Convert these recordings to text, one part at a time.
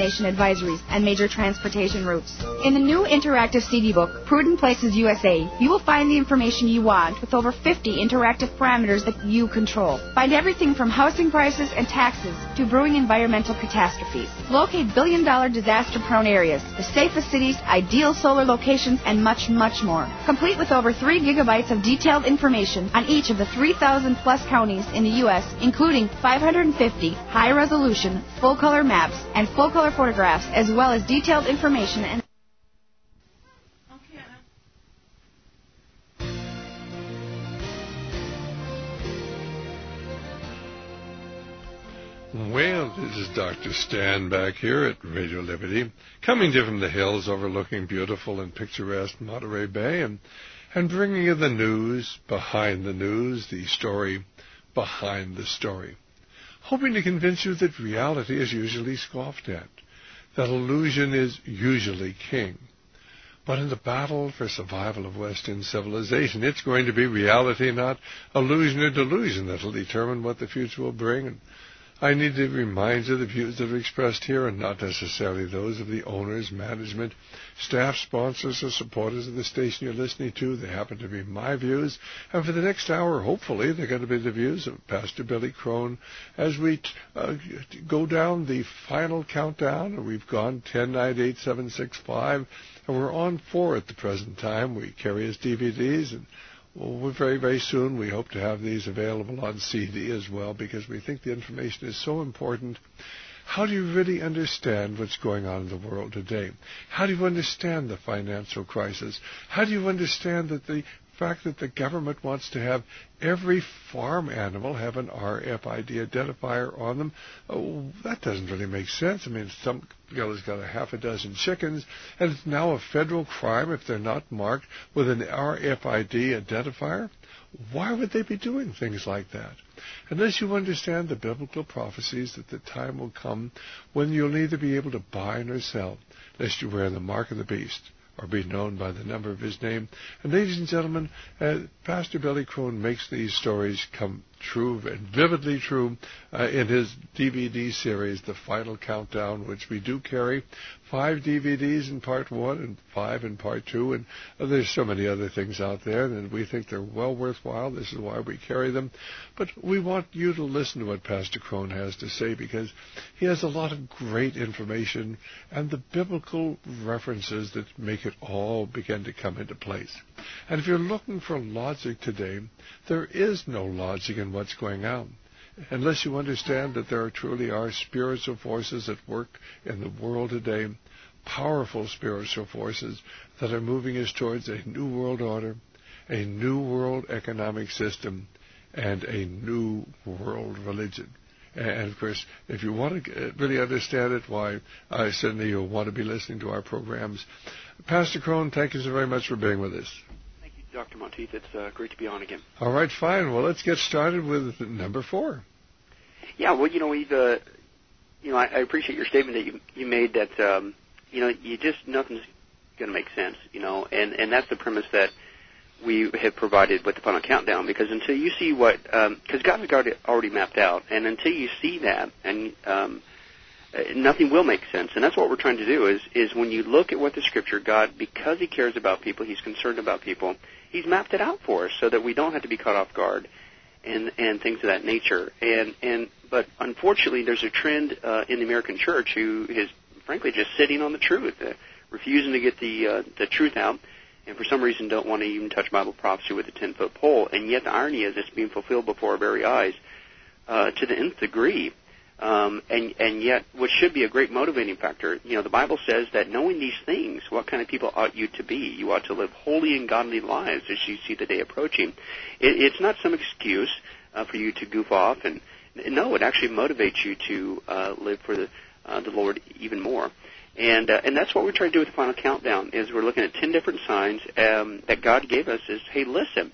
destination advisories and major transportation routes. In the new interactive CD book, Prudent Places USA, you will find the information you want with over 50 interactive parameters that you control. Find everything from housing prices and taxes to brewing environmental catastrophes. Locate billion-dollar disaster-prone areas, the safest cities, ideal solar locations, and much, much more. Complete with over 3 gigabytes of detailed information on each of the 3,000-plus counties in the U.S., including 550 high-resolution, full-color maps and full-color photographs, as well as detailed information and Well, this is Dr. Stan back here at Radio Liberty, coming to you from the hills overlooking beautiful and picturesque Monterey Bay and bringing you the news behind the news, the story behind the story, hoping to convince you that reality is usually scoffed at, that illusion is usually king. But in the battle for survival of Western civilization, it's going to be reality, not illusion or delusion, that will determine what the future will bring. And I need to remind you the views that are expressed here are not necessarily those of the owners, management, staff, sponsors, or supporters of the station you're listening to. They happen to be my views. And for the next hour, hopefully, they're going to be the views of Pastor Billy Crone as we go down the final countdown. We've gone 10, 9, 8, 7, 6, 5, and we're on 4 at the present time. We carry his DVDs, and very, very soon we hope to have these available on CD as well, because we think the information is so important. How do you really understand what's going on in the world today? How do you understand the financial crisis? How do you understand that the fact that the government wants to have every farm animal have an RFID identifier on them? Oh, that doesn't really make sense. I mean, some guy's got a half a dozen chickens, and it's now a federal crime if they're not marked with an RFID identifier. Why would they be doing things like that? Unless you understand the biblical prophecies that the time will come when you'll neither be able to buy nor sell, lest you wear the mark of the beast or be known by the number of his name. And ladies and gentlemen, Pastor Billy Crone makes these stories come true and vividly true in his DVD series, The Final Countdown, which we do carry 5 DVDs in part 1 and 5 in part 2, and there's so many other things out there, and we think they're well worthwhile. This is why we carry them. But we want you to listen to what Pastor Crone has to say, because he has a lot of great information and the biblical references that make it all begin to come into place. And if you're looking for logic today, there is no logic in what's going on, unless you understand that there truly are spiritual forces at work in the world today, powerful spiritual forces that are moving us towards a new world order, a new world economic system, and a new world religion. And, of course, if you want to really understand it, why, I certainly you'll want to be listening to our programs. Pastor Crone, thank you so very much for being with us. Thank you, Dr. Monteith. It's great to be on again. All right, fine. Well, let's get started with number 4. Yeah, well, we've, I appreciate your statement that you made that, nothing's going to make sense, and that's the premise that we have provided with the Final Countdown, because until you see what, because God has already mapped out, and until you see that, and nothing will make sense. And that's what we're trying to do is when you look at what the Scripture, God, because He cares about people, He's concerned about people, He's mapped it out for us so that we don't have to be caught off guard and things of that nature. But unfortunately, there's a trend in the American church who is, frankly, just sitting on the truth, refusing to get the truth out, and for some reason don't want to even touch Bible prophecy with a 10-foot pole. And yet the irony is it's being fulfilled before our very eyes to the nth degree. And yet what should be a great motivating factor, the Bible says that knowing these things, what kind of people ought you to be? You ought to live holy and godly lives as you see the day approaching. It's not some excuse for you to goof off. And no, it actually motivates you to live for the Lord even more. And that's what we're trying to do with the Final Countdown, is we're looking at 10 different signs that God gave us is, hey, listen,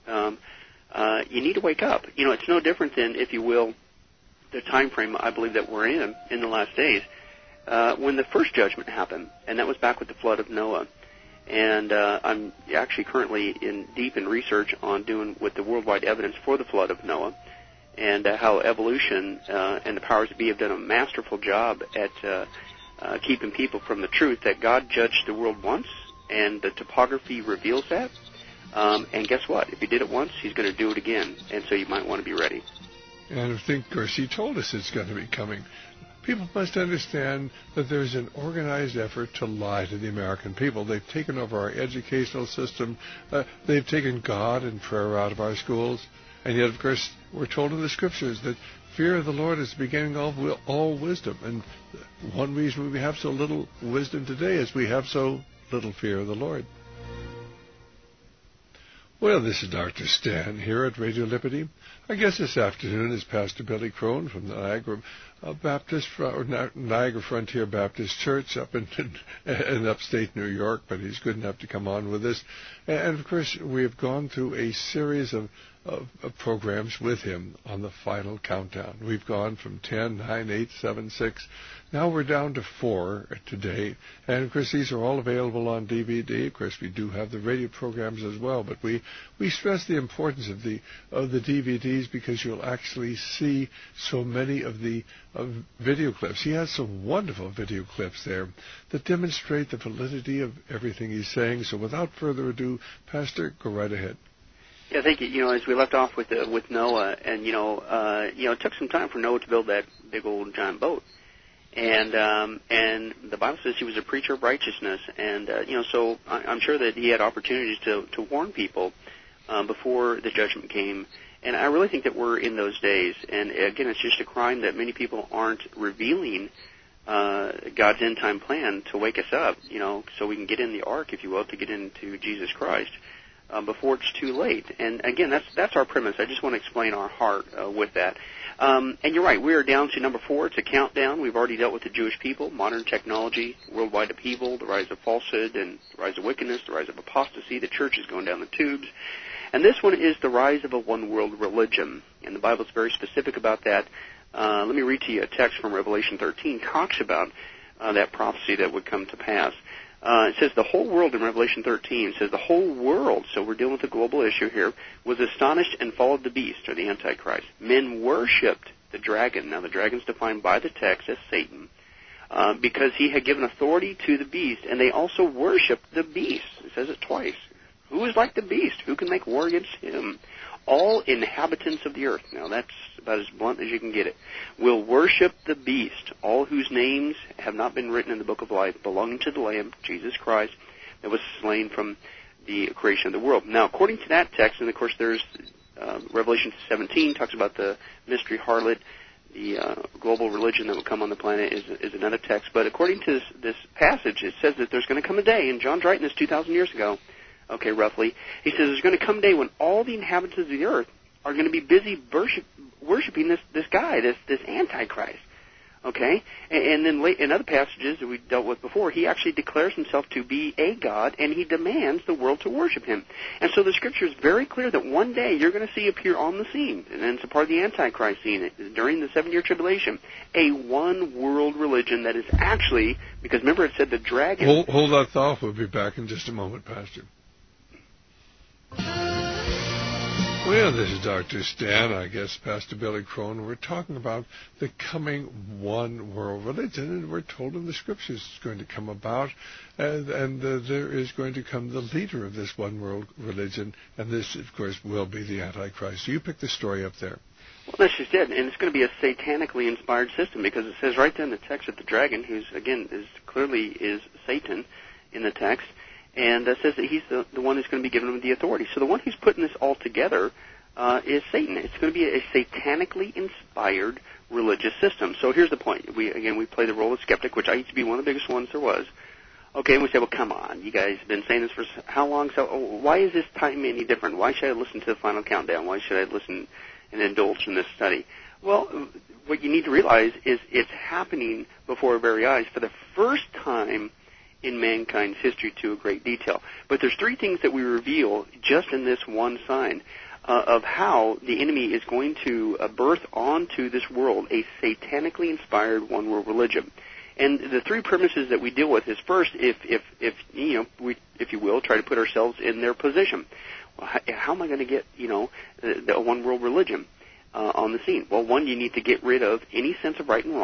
you need to wake up. It's no different than, if you will, the time frame I believe that we're in the last days, when the first judgment happened, and that was back with the flood of Noah. And I'm actually currently deep in research on doing with the worldwide evidence for the flood of Noah, and how evolution and the powers that be have done a masterful job at keeping people from the truth that God judged the world once, and the topography reveals that. And guess what? If he did it once, he's going to do it again. And so you might want to be ready. And I think, of course, he told us it's going to be coming. People must understand that there's an organized effort to lie to the American people. They've taken over our educational system. They've taken God and prayer out of our schools. And yet, of course, we're told in the Scriptures that fear of the Lord is the beginning of all wisdom. And one reason we have so little wisdom today is we have so little fear of the Lord. Well, this is Dr. Stan here at Radio Liberty. Our guest this afternoon is Pastor Billy Crone from the Niagara Frontier Baptist Church up in upstate New York, but he's good enough to come on with us. And, of course, we have gone through a series of programs with him on the final countdown. We've gone from 10, 9, 8, 7, 6. Now we're down to 4 today. And, of course, these are all available on DVD. Of course, we do have the radio programs as well. But we stress the importance of the DVDs because you'll actually see so many of the video clips. He has some wonderful video clips there that demonstrate the validity of everything he's saying. So without further ado, Pastor, go right ahead. Yeah, thank you. As we left off with Noah, and it took some time for Noah to build that big old giant boat. And the Bible says he was a preacher of righteousness, and so I'm sure that he had opportunities to warn people before the judgment came. And I really think that we're in those days. And again, it's just a crime that many people aren't revealing God's end time plan to wake us up, so we can get in the ark, if you will, to get into Jesus Christ before it's too late. And again, that's our premise. I just want to explain our heart with that. And you're right, we are down to number 4. It's a countdown. We've already dealt with the Jewish people, modern technology, worldwide upheaval, the rise of falsehood, and the rise of wickedness, the rise of apostasy. The church is going down the tubes. And this one is the rise of a one-world religion. And the Bible is very specific about that. Let me read to you a text from Revelation 13. Talks about that prophecy that would come to pass. It says the whole world in Revelation 13 says the whole world, so we're dealing with a global issue here, was astonished and followed the beast, or the Antichrist. Men worshipped the dragon. Now the dragon is defined by the text as Satan, because he had given authority to the beast, and they also worshipped the beast. It says it twice. Who is like the beast? Who can make war against him? All inhabitants of the earth. Now that's about as blunt as you can get it. Will worship the beast, all whose names have not been written in the book of life, belonging to the Lamb, Jesus Christ, that was slain from the creation of the world. Now, according to that text, and of course there's Revelation 17 talks about the mystery harlot, the global religion that will come on the planet is another text. But according to this passage, it says that there's going to come a day, and John's writing this 2,000 years ago, okay, roughly. He says there's going to come a day when all the inhabitants of the earth are going to be busy worshiping this guy, this Antichrist. Okay? And then in other passages that we dealt with before, he actually declares himself to be a god, and he demands the world to worship him. And so the Scripture is very clear that one day you're going to see appear on the scene, and then it's a part of the Antichrist scene during the 7-year tribulation, a one-world religion that is actually, because remember it said the dragon... Hold that thought. We'll be back in just a moment, Pastor. Well, this is Dr. Stan, I guess, Pastor Billy Crone. We're talking about the coming one-world religion, and we're told in the Scriptures it's going to come about, and there is going to come the leader of this one-world religion, and this, of course, will be the Antichrist. So you pick the story up there. Well, that's just it, and it's going to be a satanically inspired system, because it says right there in the text that the dragon, who's, again, clearly Satan in the text, and says that he's the one who's going to be giving them the authority. So the one who's putting this all together is Satan. It's going to be a satanically inspired religious system. So here's the point. We play the role of skeptic, which I used to be one of the biggest ones there was. Okay, and we say, well, come on. You guys have been saying this for how long? So why is this time any different? Why should I listen to the final countdown? Why should I listen and indulge in this study? Well, what you need to realize is it's happening before our very eyes for the first time in mankind's history to a great detail. But there's 3 things that we reveal just in this one sign of how the enemy is going to birth onto this world a satanically inspired one-world religion. And the 3 premises that we deal with is first, if you will, try to put ourselves in their position. Well, how am I going to get the one-world religion on the scene? Well, one, you need to get rid of any sense of right and wrong,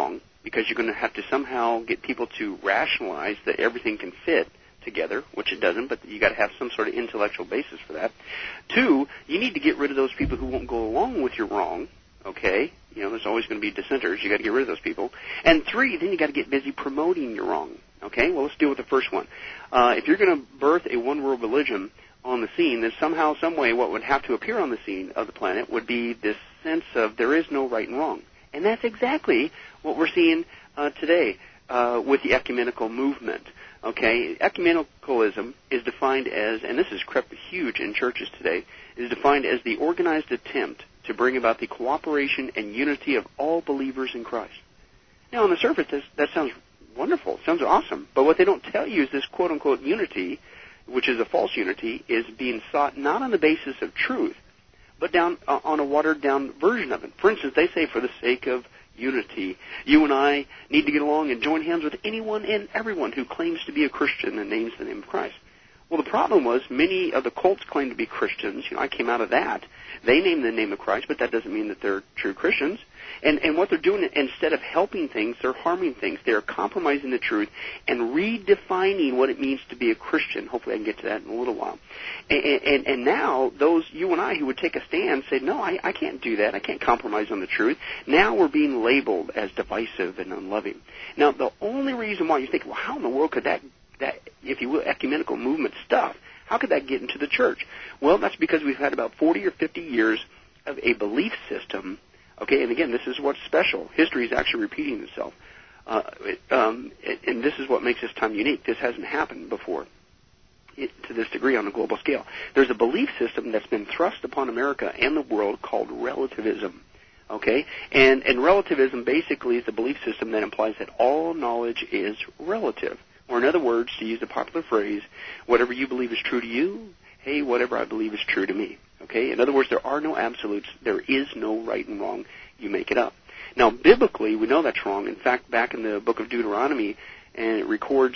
because you're going to have to somehow get people to rationalize that everything can fit together, which it doesn't, but you got to have some sort of intellectual basis for that. 2, you need to get rid of those people who won't go along with your wrong, okay? You know, there's always going to be dissenters. You got to get rid of those people. And 3, then you got to get busy promoting your wrong, okay? Well, let's deal with the first one. If you're going to birth a one-world religion on the scene, then somehow, some way, what would have to appear on the scene of the planet would be this sense of there is no right and wrong. And that's exactly what we're seeing today with the ecumenical movement. Okay, ecumenicalism is defined as, and this has crept huge in churches today, is defined as the organized attempt to bring about the cooperation and unity of all believers in Christ. Now, on the surface, that sounds wonderful, sounds awesome, but what they don't tell you is this quote-unquote unity, which is a false unity, is being sought not on the basis of truth, but on a watered-down version of it. For instance, they say for the sake of unity, you and I need to get along and join hands with anyone and everyone who claims to be a Christian and names the name of Christ. Well, the problem was many of the cults claim to be Christians. You know, I came out of that. They name the name of Christ, but that doesn't mean that they're true Christians. And what they're doing, instead of helping things, they're harming things. They're compromising the truth and redefining what it means to be a Christian. Hopefully I can get to that in a little while. And now those, you and I, who would take a stand, say, no, I can't do that. I can't compromise on the truth. Now we're being labeled as divisive and unloving. Now, the only reason why you think, well, how in the world could that, if you will, ecumenical movement stuff, how could that get into the church? Well, that's because we've had about 40 or 50 years of a belief system. Okay, and again, this is what's special. History is actually repeating itself. And this is what makes this time unique. This hasn't happened before to this degree on a global scale. There's a belief system that's been thrust upon America and the world called relativism. Okay, and relativism basically is the belief system that implies that all knowledge is relative. Or in other words, to use the popular phrase, whatever you believe is true to you, hey, whatever I believe is true to me. Okay? In other words, there are no absolutes. There is no right and wrong. You make it up. Now, biblically, we know that's wrong. In fact, back in the book of Deuteronomy, and it records,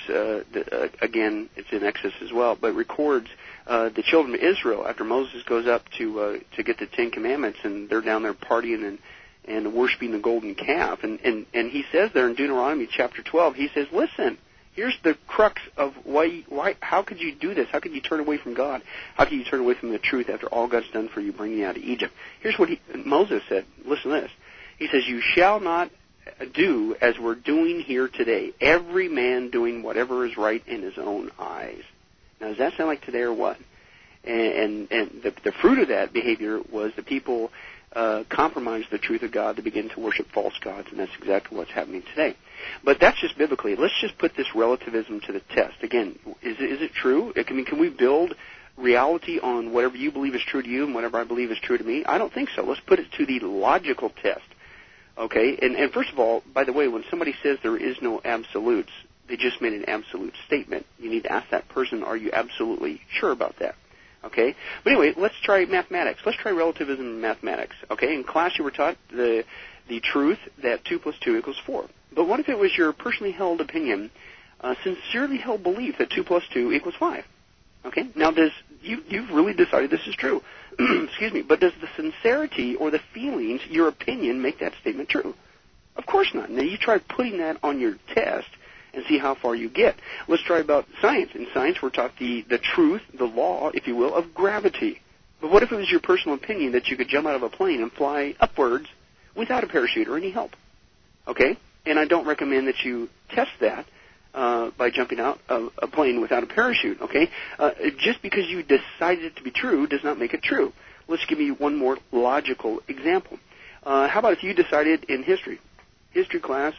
again, it's in Exodus as well, but it records the children of Israel after Moses goes up to get the Ten Commandments, and they're down there partying and worshiping the golden calf. And he says there in Deuteronomy chapter 12, he says, listen, here's the crux of why, how could you do this? How could you turn away from God? How could you turn away from the truth after all God's done for you, bringing you out of Egypt? Here's what Moses said. Listen to this. He says, you shall not do as we're doing here today, every man doing whatever is right in his own eyes. Now, does that sound like today or what? And the fruit of that behavior was the people compromised the truth of God to begin to worship false gods, and that's exactly what's happening today. But that's just biblically. Let's just put this relativism to the test. Again, is it true? Can we build reality on whatever you believe is true to you and whatever I believe is true to me? I don't think so. Let's put it to the logical test. Okay? And first of all, by the way, when somebody says there is no absolutes, they just made an absolute statement. You need to ask that person, are you absolutely sure about that? Okay? But anyway, let's try mathematics. Let's try relativism in mathematics. Okay? In class you were taught the truth that 2 plus 2 equals 4. But what if it was your personally held opinion, sincerely held belief that 2 plus 2 equals 5? Okay? Now, you've really decided this is true. Excuse me. But does the sincerity or the feelings, your opinion, make that statement true? Of course not. Now, you try putting that on your test and see how far you get. Let's try about science. In science, we're taught the truth, the law, if you will, of gravity. But what if it was your personal opinion that you could jump out of a plane and fly upwards without a parachute or any help? Okay? And I don't recommend that you test that by jumping out of a plane without a parachute, okay? Just because you decided it to be true does not make it true. Let's give you one more logical example. How about if you decided in history class,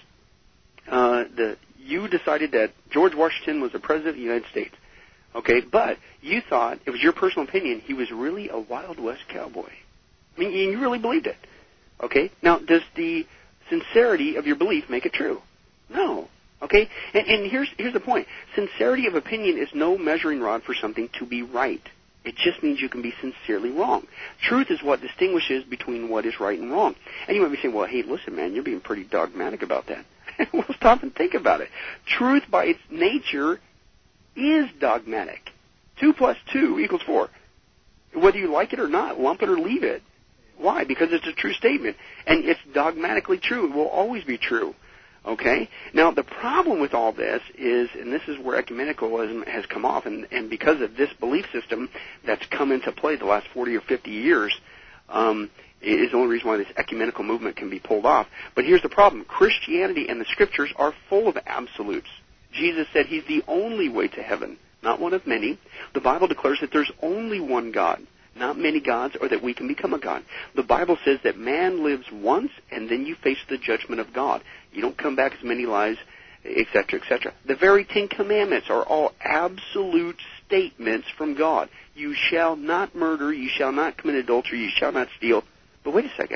you decided that George Washington was the President of the United States, okay? But you thought, it was your personal opinion, he was really a Wild West cowboy. I mean, you really believed it, okay? Now, does the sincerity of your belief make it true? No. Okay? And here's the point. Sincerity of opinion is no measuring rod for something to be right. It just means you can be sincerely wrong. Truth is what distinguishes between what is right and wrong. And you might be saying, well, hey, listen, man, you're being pretty dogmatic about that. Well, stop and think about it. Truth by its nature is dogmatic. 2 plus 2 equals 4. Whether you like it or not, lump it or leave it. Why? Because it's a true statement. And it's dogmatically true. It will always be true. Okay? Now, the problem with all this is, and this is where ecumenicalism has come off, and because of this belief system that's come into play the last 40 or 50 years, is the only reason why this ecumenical movement can be pulled off. But here's the problem. Christianity and the Scriptures are full of absolutes. Jesus said he's the only way to heaven, not one of many. The Bible declares that there's only one God, not many gods, or that we can become a god. The Bible says that man lives once, and then you face the judgment of God. You don't come back as many lives, etc., etc. The very Ten Commandments are all absolute statements from God. You shall not murder, you shall not commit adultery, you shall not steal. But wait a second.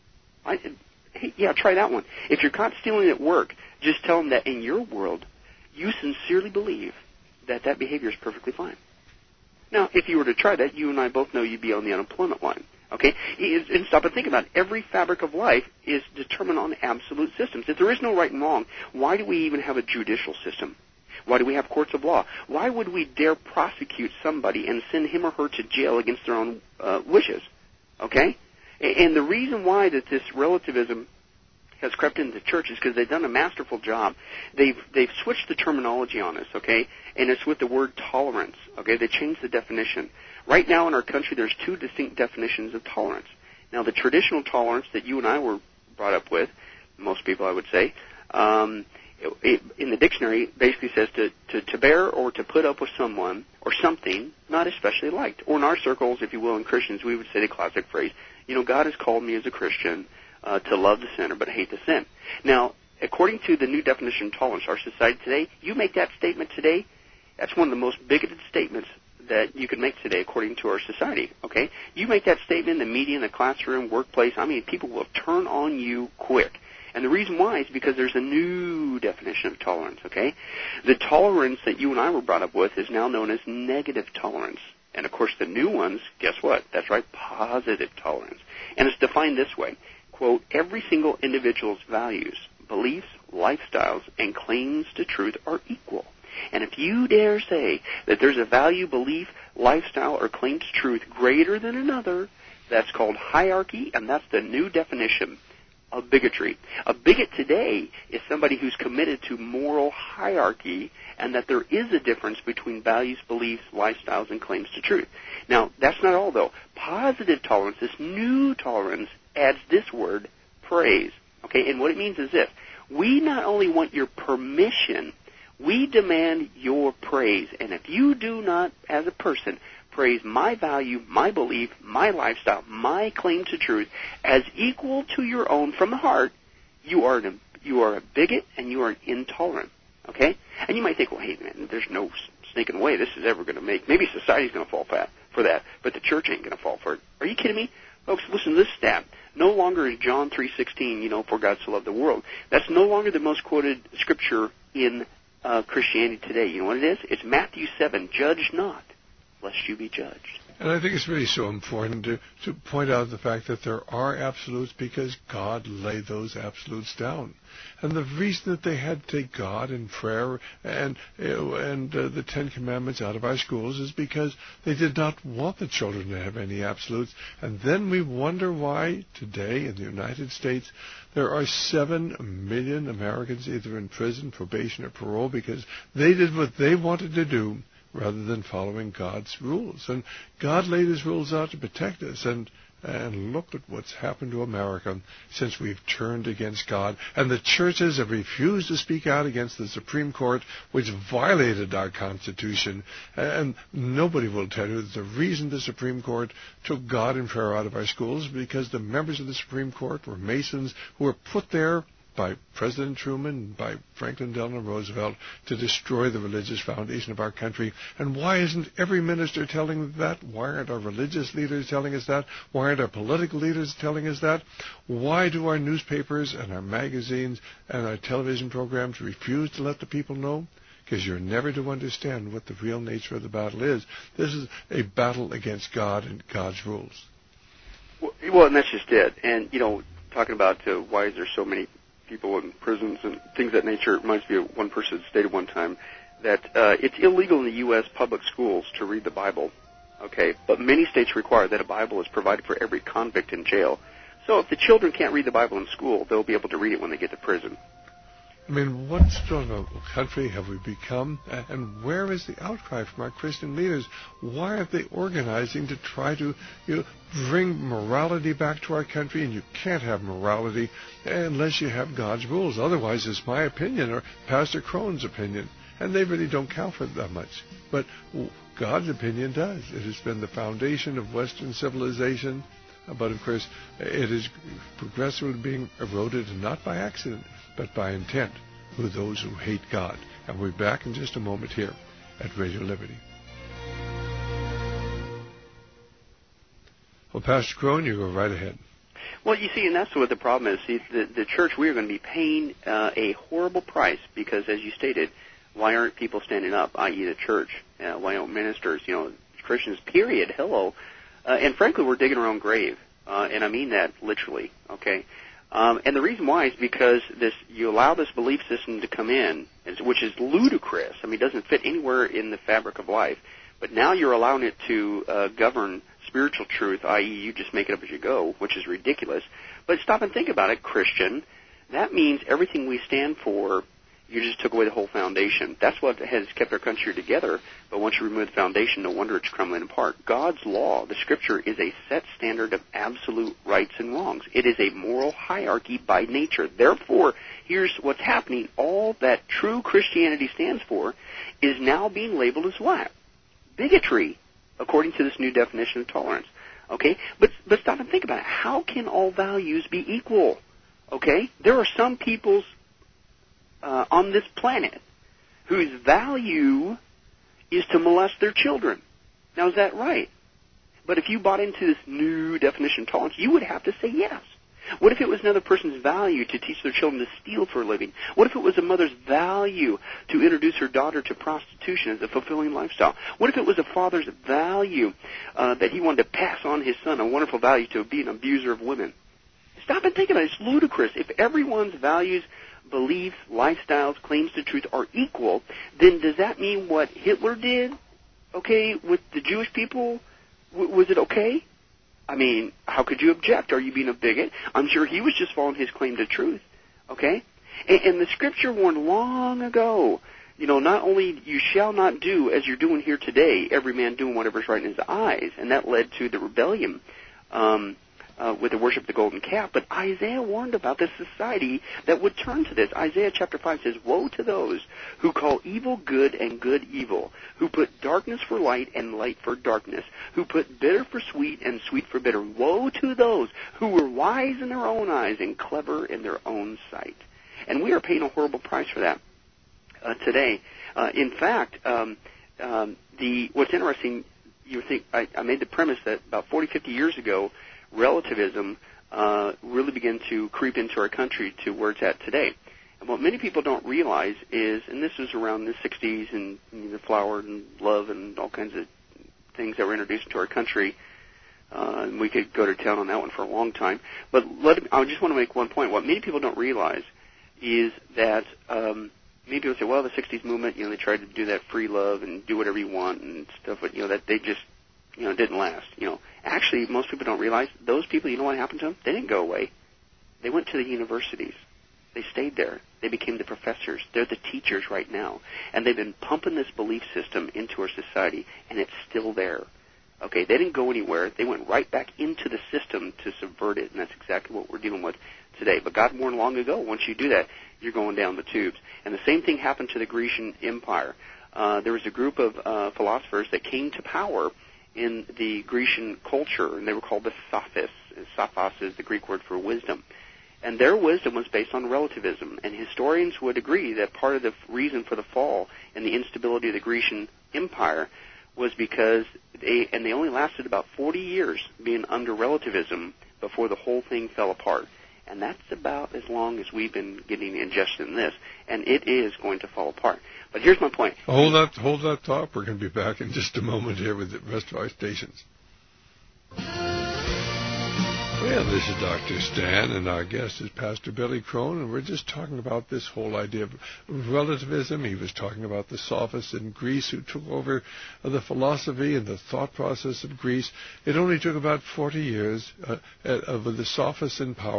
Try that one. If you're caught stealing at work, just tell them that in your world, you sincerely believe that that behavior is perfectly fine. Now, if you were to try that, you and I both know you'd be on the unemployment line. Okay? And stop and think about it. Every fabric of life is determined on absolute systems. If there is no right and wrong, why do we even have a judicial system? Why do we have courts of law? Why would we dare prosecute somebody and send him or her to jail against their own wishes? Okay? And the reason why that this relativism has crept into the church is because they've done a masterful job. They've switched the terminology on us, okay? And it's with the word tolerance, okay? They changed the definition. Right now in our country, there's two distinct definitions of tolerance. Now, the traditional tolerance that you and I were brought up with, most people I would say, in the dictionary basically says to bear or to put up with someone or something not especially liked. Or in our circles, if you will, in Christians, we would say the classic phrase, God has called me as a Christian to love the sinner but hate the sin. Now, according to the new definition of tolerance, our society today, you make that statement today, that's one of the most bigoted statements that you can make today according to our society, okay? You make that statement in the media, in the classroom, workplace, people will turn on you quick. And the reason why is because there's a new definition of tolerance, okay? The tolerance that you and I were brought up with is now known as negative tolerance. And, of course, the new ones, guess what? That's right, positive tolerance. And it's defined this way. Quote, every single individual's values, beliefs, lifestyles, and claims to truth are equal. And if you dare say that there's a value, belief, lifestyle, or claim to truth greater than another, that's called hierarchy, and that's the new definition of bigotry. A bigot today is somebody who's committed to moral hierarchy and that there is a difference between values, beliefs, lifestyles, and claims to truth. Now, that's not all, though. Positive tolerance, this new tolerance, adds this word, praise. Okay, and what it means is this. We not only want your permission, we demand your praise. And if you do not, as a person, praise my value, my belief, my lifestyle, my claim to truth as equal to your own from the heart, you are a bigot and you are intolerant. Okay? And you might think, well, hey, man, there's no sneaking way this is ever going to make. Maybe society's going to fall for that, but the church ain't going to fall for it. Are you kidding me? Folks, listen to this stat. No longer is John 3:16, for God so loved the world. That's no longer the most quoted scripture in Christianity today. You know what it is? It's Matthew 7, judge not, lest you be judged. And I think it's really so important to point out the fact that there are absolutes because God laid those absolutes down. And the reason that they had to take God and prayer and the Ten Commandments out of our schools is because they did not want the children to have any absolutes. And then we wonder why today in the United States there are 7 million Americans either in prison, probation, or parole because they did what they wanted to do rather than following God's rules. And God laid his rules out to protect us. And look at what's happened to America since we've turned against God. And the churches have refused to speak out against the Supreme Court, which violated our Constitution. And nobody will tell you that the reason the Supreme Court took God and prayer out of our schools is because the members of the Supreme Court were Masons who were put there by President Truman, by Franklin Delano Roosevelt, to destroy the religious foundation of our country. And why isn't every minister telling that? Why aren't our religious leaders telling us that? Why aren't our political leaders telling us that? Why do our newspapers and our magazines and our television programs refuse to let the people know? Because you're never to understand what the real nature of the battle is. This is a battle against God and God's rules. Well, and that's just it. And, talking about why is there so many people in prisons and things of that nature, it reminds me of one person stated one time that it's illegal in the U.S. public schools to read the Bible, okay? But many states require that a Bible is provided for every convict in jail. So if the children can't read the Bible in school, they'll be able to read it when they get to prison. I mean, what sort of a country have we become? And where is the outcry from our Christian leaders? Why aren't they organizing to try to bring morality back to our country? And you can't have morality unless you have God's rules. Otherwise, it's my opinion or Pastor Crone's opinion. And they really don't count for that much. But God's opinion does. It has been the foundation of Western civilization. But, of course, it is progressively being eroded, not by accident, but by intent, with those who hate God. And we'll be back in just a moment here at Radio Liberty. Well, Pastor Crone, you go right ahead. Well, you see, and that's what the problem is. See, the church, we are going to be paying a horrible price because, as you stated, why aren't people standing up, i.e. the church? Why aren't ministers, Christians, period, hello. And frankly, we're digging our own grave, and I mean that literally, okay? And the reason why is because you allow this belief system to come in, which is ludicrous. I mean, it doesn't fit anywhere in the fabric of life. But now you're allowing it to govern spiritual truth, i.e. you just make it up as you go, which is ridiculous. But stop and think about it, Christian. That means everything we stand for, you just took away the whole foundation. That's what has kept our country together. But once you remove the foundation, no wonder it's crumbling apart. God's law, the Scripture, is a set standard of absolute rights and wrongs. It is a moral hierarchy by nature. Therefore, here's what's happening. All that true Christianity stands for is now being labeled as what? Bigotry, according to this new definition of tolerance. Okay? But stop and think about it. How can all values be equal? Okay? There are some people's on this planet whose value is to molest their children. Now, is that right? But if you bought into this new definition of tolerance, you would have to say yes. What if it was another person's value to teach their children to steal for a living? What if it was a mother's value to introduce her daughter to prostitution as a fulfilling lifestyle? What if it was a father's value that he wanted to pass on his son, a wonderful value to be an abuser of women? Stop and think about it. It's ludicrous. If everyone's values, beliefs, lifestyles, claims to truth are equal, then does that mean what Hitler did, okay, with the Jewish people, was it okay? I mean, how could you object? Are you being a bigot? I'm sure he was just following his claim to truth, okay? And the Scripture warned long ago, not only you shall not do as you're doing here today, every man doing whatever's right in his eyes, and that led to the rebellion with the worship of the golden calf. But Isaiah warned about this society that would turn to this. Isaiah chapter 5 says, "Woe to those who call evil good and good evil, who put darkness for light and light for darkness, who put bitter for sweet and sweet for bitter. Woe to those who were wise in their own eyes and clever in their own sight." And we are paying a horrible price for that today. In fact, what's interesting, you think I made the premise that about 40, 50 years ago, relativism really began to creep into our country to where it's at today. And what many people don't realize is, and this was around the 60s and the flower and love and all kinds of things that were introduced into our country, and we could go to town on that one for a long time. But I just want to make one point. What many people don't realize is that many people say, well, the 60s movement, they tried to do that free love and do whatever you want and stuff, but, that they just, didn't last. Actually, most people don't realize those people, you know what happened to them? They didn't go away. They went to the universities. They stayed there. They became the professors. They're the teachers right now. And they've been pumping this belief system into our society, and it's still there. Okay, they didn't go anywhere. They went right back into the system to subvert it, and that's exactly what we're dealing with today. But God warned long ago, once you do that, you're going down the tubes. And the same thing happened to the Grecian Empire. There was a group of philosophers that came to power in the Grecian culture, and they were called the Sophists. Sophos is the Greek word for wisdom. And their wisdom was based on relativism. And historians would agree that part of the reason for the fall and the instability of the Grecian Empire was because they only lasted about 40 years being under relativism before the whole thing fell apart. And that's about as long as we've been getting ingested in this. And it is going to fall apart. But here's my point. Hold that thought. We're going to be back in just a moment here with the rest of our stations. Well, this is Dr. Stan, and our guest is Pastor Billy Crone, and we're just talking about this whole idea of relativism. He was talking about the Sophists in Greece who took over the philosophy and the thought process of Greece. It only took about 40 years with the Sophists in power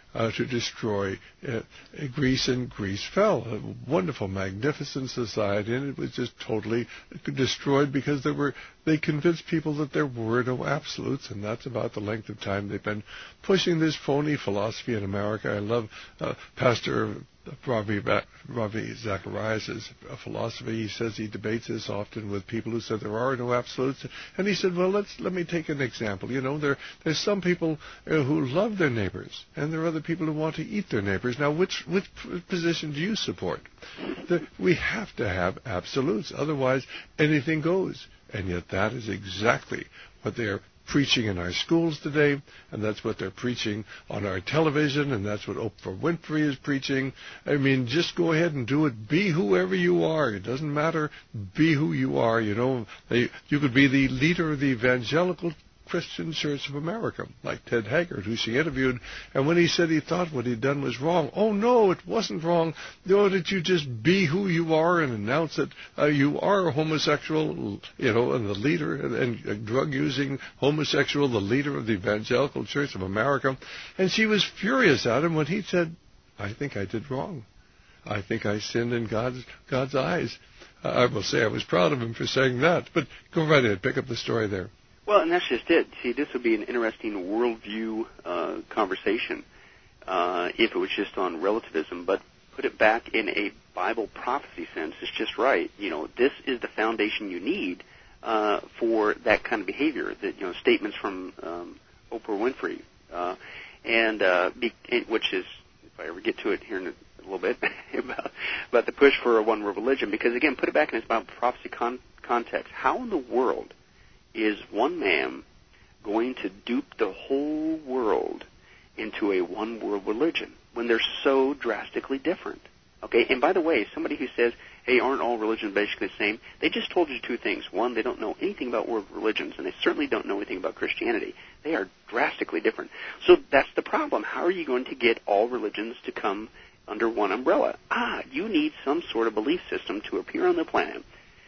to destroy Greece, and Greece fell. A wonderful, magnificent society, and it was just totally destroyed because they convinced people that there were no absolutes, and that's about the length of time they've been pushing this phony philosophy in America. I love Pastor Ravi Zacharias' philosophy. He says he debates this often with people who said there are no absolutes. And he said, well, let me take an example. There's some people who love their neighbors, and there are other people who want to eat their neighbors. Now, which position do you support? We have to have absolutes. Otherwise, anything goes. And yet that is exactly what they are preaching in our schools today, and that's what they're preaching on our television, and that's what Oprah Winfrey is preaching. I mean, just go ahead and do it. Be whoever you are. It doesn't matter. Be who you are. You could be the leader of the evangelical Christian Church of America, like Ted Haggard, who she interviewed, and when he said he thought what he'd done was wrong, oh no, it wasn't wrong. That you just be who you are and announce that you are a homosexual, and the leader, and drug-using homosexual, the leader of the Evangelical Church of America. And she was furious at him when he said, I think I did wrong. I think I sinned in God's eyes. I will say I was proud of him for saying that, but go right ahead, pick up the story there. Well, and that's just it. See, this would be an interesting worldview conversation if it was just on relativism, but put it back in a Bible prophecy sense, it's just right. This is the foundation you need for that kind of behavior. That statements from Oprah Winfrey, which is, if I ever get to it here in a little bit, about the push for a one-world religion. Because again, put it back in its Bible prophecy context. How in the world is one man going to dupe the whole world into a one-world religion when they're so drastically different? Okay, and by the way, somebody who says, hey, aren't all religions basically the same? They just told you two things. One, they don't know anything about world religions, and they certainly don't know anything about Christianity. They are drastically different. So that's the problem. How are you going to get all religions to come under one umbrella? You need some sort of belief system to appear on the planet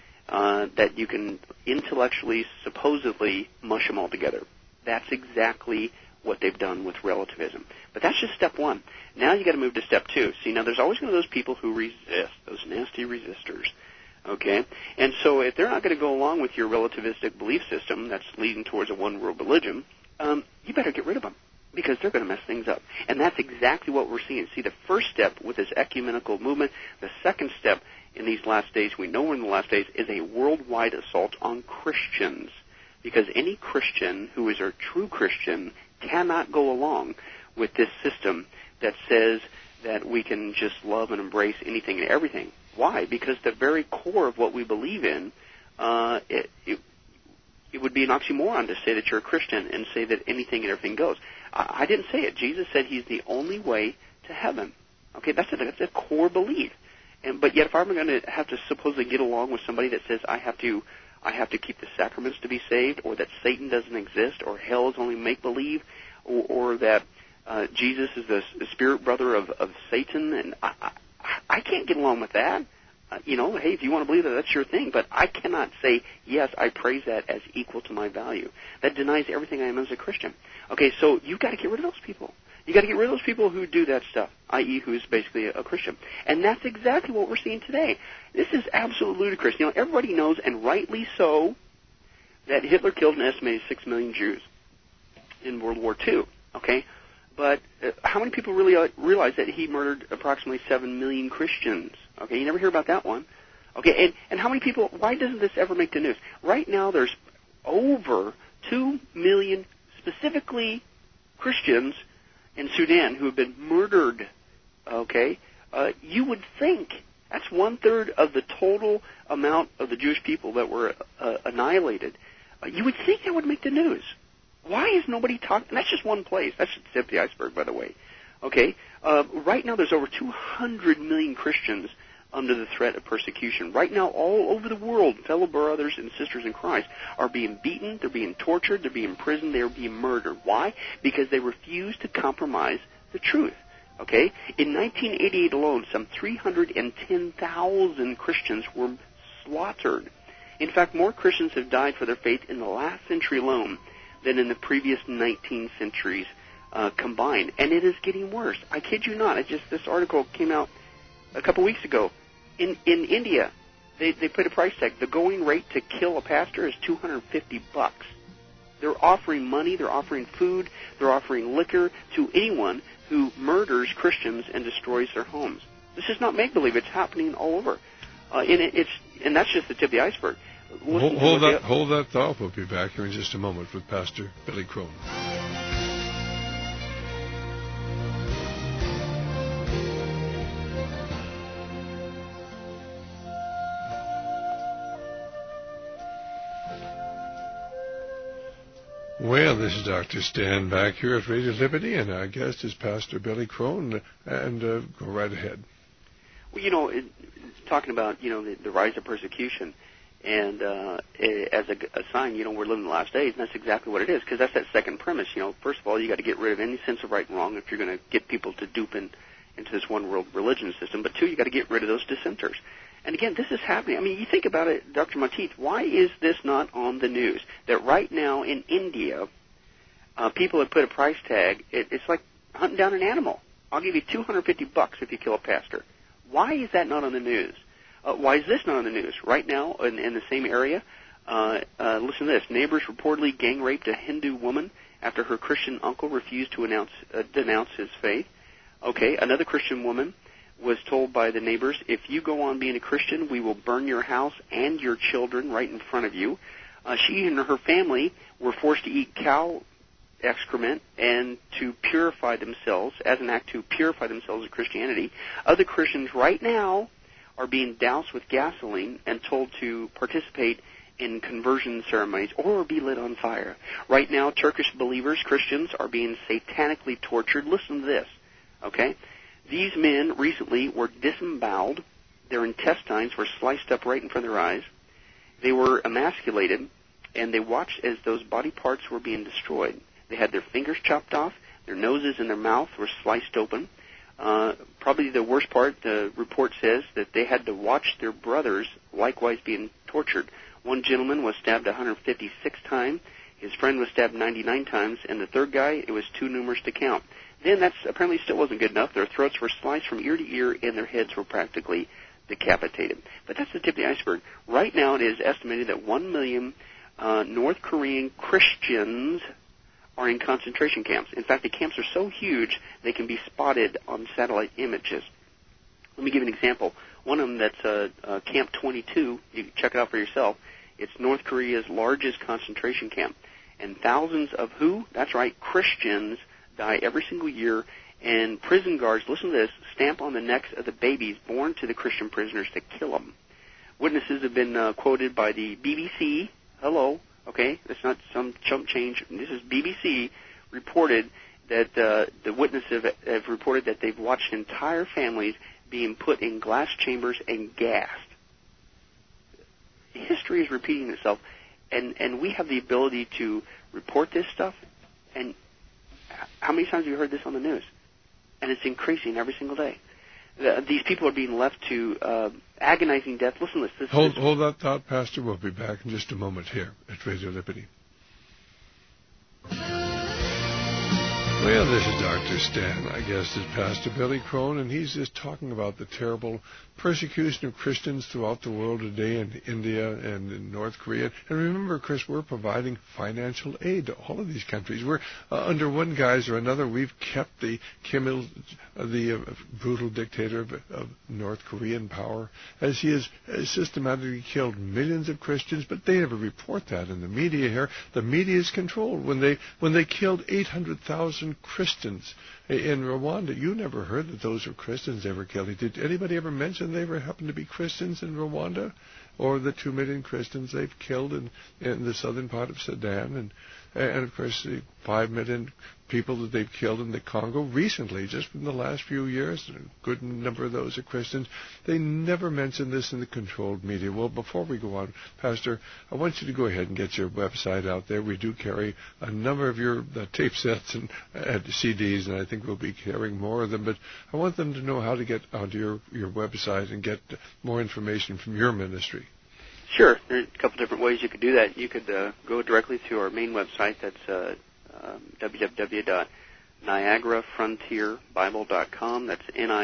that you can intellectually, supposedly, mush them all together. That's exactly what they've done with relativism. But that's just step one. Now you got to move to step two. See, now there's always going to be those people who resist, those nasty resistors. Okay? And so if they're not going to go along with your relativistic belief system that's leading towards a one-world religion, you better get rid of them, because they're going to mess things up. And that's exactly what we're seeing. See, the first step with this ecumenical movement, the second step in these last days, we know we're in the last days, is a worldwide assault on Christians. Because any Christian who is a true Christian cannot go along with this system that says that we can just love and embrace anything and everything. Why? Because the very core of what we believe in, it would be an oxymoron to say that you're a Christian and say that anything and everything goes. I didn't say it. Jesus said he's the only way to heaven. Okay, that's a core belief. But yet, if I'm going to have to supposedly get along with somebody that says I have to keep the sacraments to be saved, or that Satan doesn't exist, or hell is only make-believe, or that Jesus is the spirit brother of Satan, and I can't get along with that. Hey, if you want to believe that, that's your thing, but I cannot say, yes, I praise that as equal to my value. That denies everything I am as a Christian. Okay, so you've got to get rid of those people. You've got to get rid of those people who do that stuff, i.e. who's basically a Christian. And that's exactly what we're seeing today. This is absolutely ludicrous. Everybody knows, and rightly so, that Hitler killed an estimated 6 million Jews in World War II, okay? But how many people really realize that he murdered approximately 7 million Christians? Okay, you never hear about that one. Okay, and how many people, why doesn't this ever make the news? Right now there's over 2 million specifically Christians in Sudan who have been murdered, okay? You would think that's 1/3 of the total amount of the Jewish people that were annihilated. You would think that would make the news. Why is nobody talking? And that's just one place. That's the tip of the iceberg, by the way. Okay? Right now there's over 200 million Christians under the threat of persecution. Right now, all over the world, fellow brothers and sisters in Christ are being beaten, they're being tortured, they're being imprisoned, they're being murdered. Why? Because they refuse to compromise the truth. Okay? In 1988 alone, some 310,000 Christians were slaughtered. In fact, more Christians have died for their faith in the last century alone than in the previous 19 centuries combined, and it is getting worse. I kid you not. This article came out a couple weeks ago. In India, they put a price tag. The going rate to kill a pastor is $250. They're offering money, they're offering food, they're offering liquor to anyone who murders Christians and destroys their homes. This is not make-believe. It's happening all over. And that's just the tip of the iceberg. Hold that thought. We'll be back here in just a moment with Pastor Billy Crone. Well, this is Dr. Stan back here at Radio Liberty, and our guest is Pastor Billy Crone. And go right ahead. Well, it's talking about, the rise of persecution. And as a sign, we're living the last days, and that's exactly what it is, because that's that second premise. First of all, you got to get rid of any sense of right and wrong if you're going to get people to dupe into this one-world religion system. But two, you got to get rid of those dissenters. And again, this is happening. I mean, you think about it, Dr. Monteith, why is this not on the news? That right now in India, people have put a price tag. It's like hunting down an animal. I'll give you $250 if you kill a pastor. Why is that not on the news? Why is this not on the news? Right now, in the same area, listen to this. Neighbors reportedly gang raped a Hindu woman after her Christian uncle refused to denounce his faith. Okay, another Christian woman was told by the neighbors, if you go on being a Christian, we will burn your house and your children right in front of you. She and her family were forced to eat cow excrement and to purify themselves, as an act to purify themselves of Christianity. Other Christians right now are being doused with gasoline and told to participate in conversion ceremonies or be lit on fire. Right now, Turkish believers, Christians, are being satanically tortured. Listen to this, okay? These men recently were disemboweled. Their intestines were sliced up right in front of their eyes. They were emasculated, and they watched as those body parts were being destroyed. They had their fingers chopped off. Their noses and their mouth were sliced open. Probably the worst part, the report says that they had to watch their brothers likewise being tortured. One gentleman was stabbed 156 times. His friend was stabbed 99 times. And the third guy, it was too numerous to count. Then that apparently still wasn't good enough. Their throats were sliced from ear to ear, and their heads were practically decapitated. But that's the tip of the iceberg. Right now it is estimated that 1 million North Korean Christians are in concentration camps. In fact, the camps are so huge they can be spotted on satellite images. Let me give you an example. One of them that's Camp 22, you can check it out for yourself. It's North Korea's largest concentration camp. And thousands of who? That's right, Christians die every single year, and prison guards, listen to this, stamp on the necks of the babies born to the Christian prisoners to kill them. Witnesses have been quoted by the BBC. Hello, okay, that's not some chump change. This is BBC reported that the witnesses have reported that they've watched entire families being put in glass chambers and gassed. History is repeating itself, and we have the ability to report this stuff. And how many times have you heard this on the news? And it's increasing every single day. These people are being left to agonizing death. Listen to this. Hold that thought, Pastor. We'll be back in just a moment here at Radio Liberty. Well, this is Dr. Stan. My guest is Pastor Billy Crone, and he's just talking about the terrible persecution of Christians throughout the world today in India and in North Korea. And remember, Chris, we're providing financial aid to all of these countries. We're under one guise or another, we've kept the Kim the brutal dictator of North Korea in power, as he has systematically killed millions of Christians, but they never report that in the media here. The media is controlled. When they killed 800,000 Christians in Rwanda, you never heard that those were Christians they were killing. Did anybody ever mention they ever happened to be Christians in Rwanda? Or the 2 million Christians they've killed in the southern part of Sudan, and of course the 5 million people that they've killed in the Congo recently, just in the last few years. A good number of those are Christians. They never mention this in the controlled media. Well, before we go on, Pastor, I want you to go ahead and get your website out there. We do carry a number of your tape sets and CDs, and I think we'll be carrying more of them. But I want them to know how to get onto your website and get more information from your ministry. Sure. There's a couple different ways you could do that. You could go directly to our main website. That's NiagaraFrontierBible.com. That's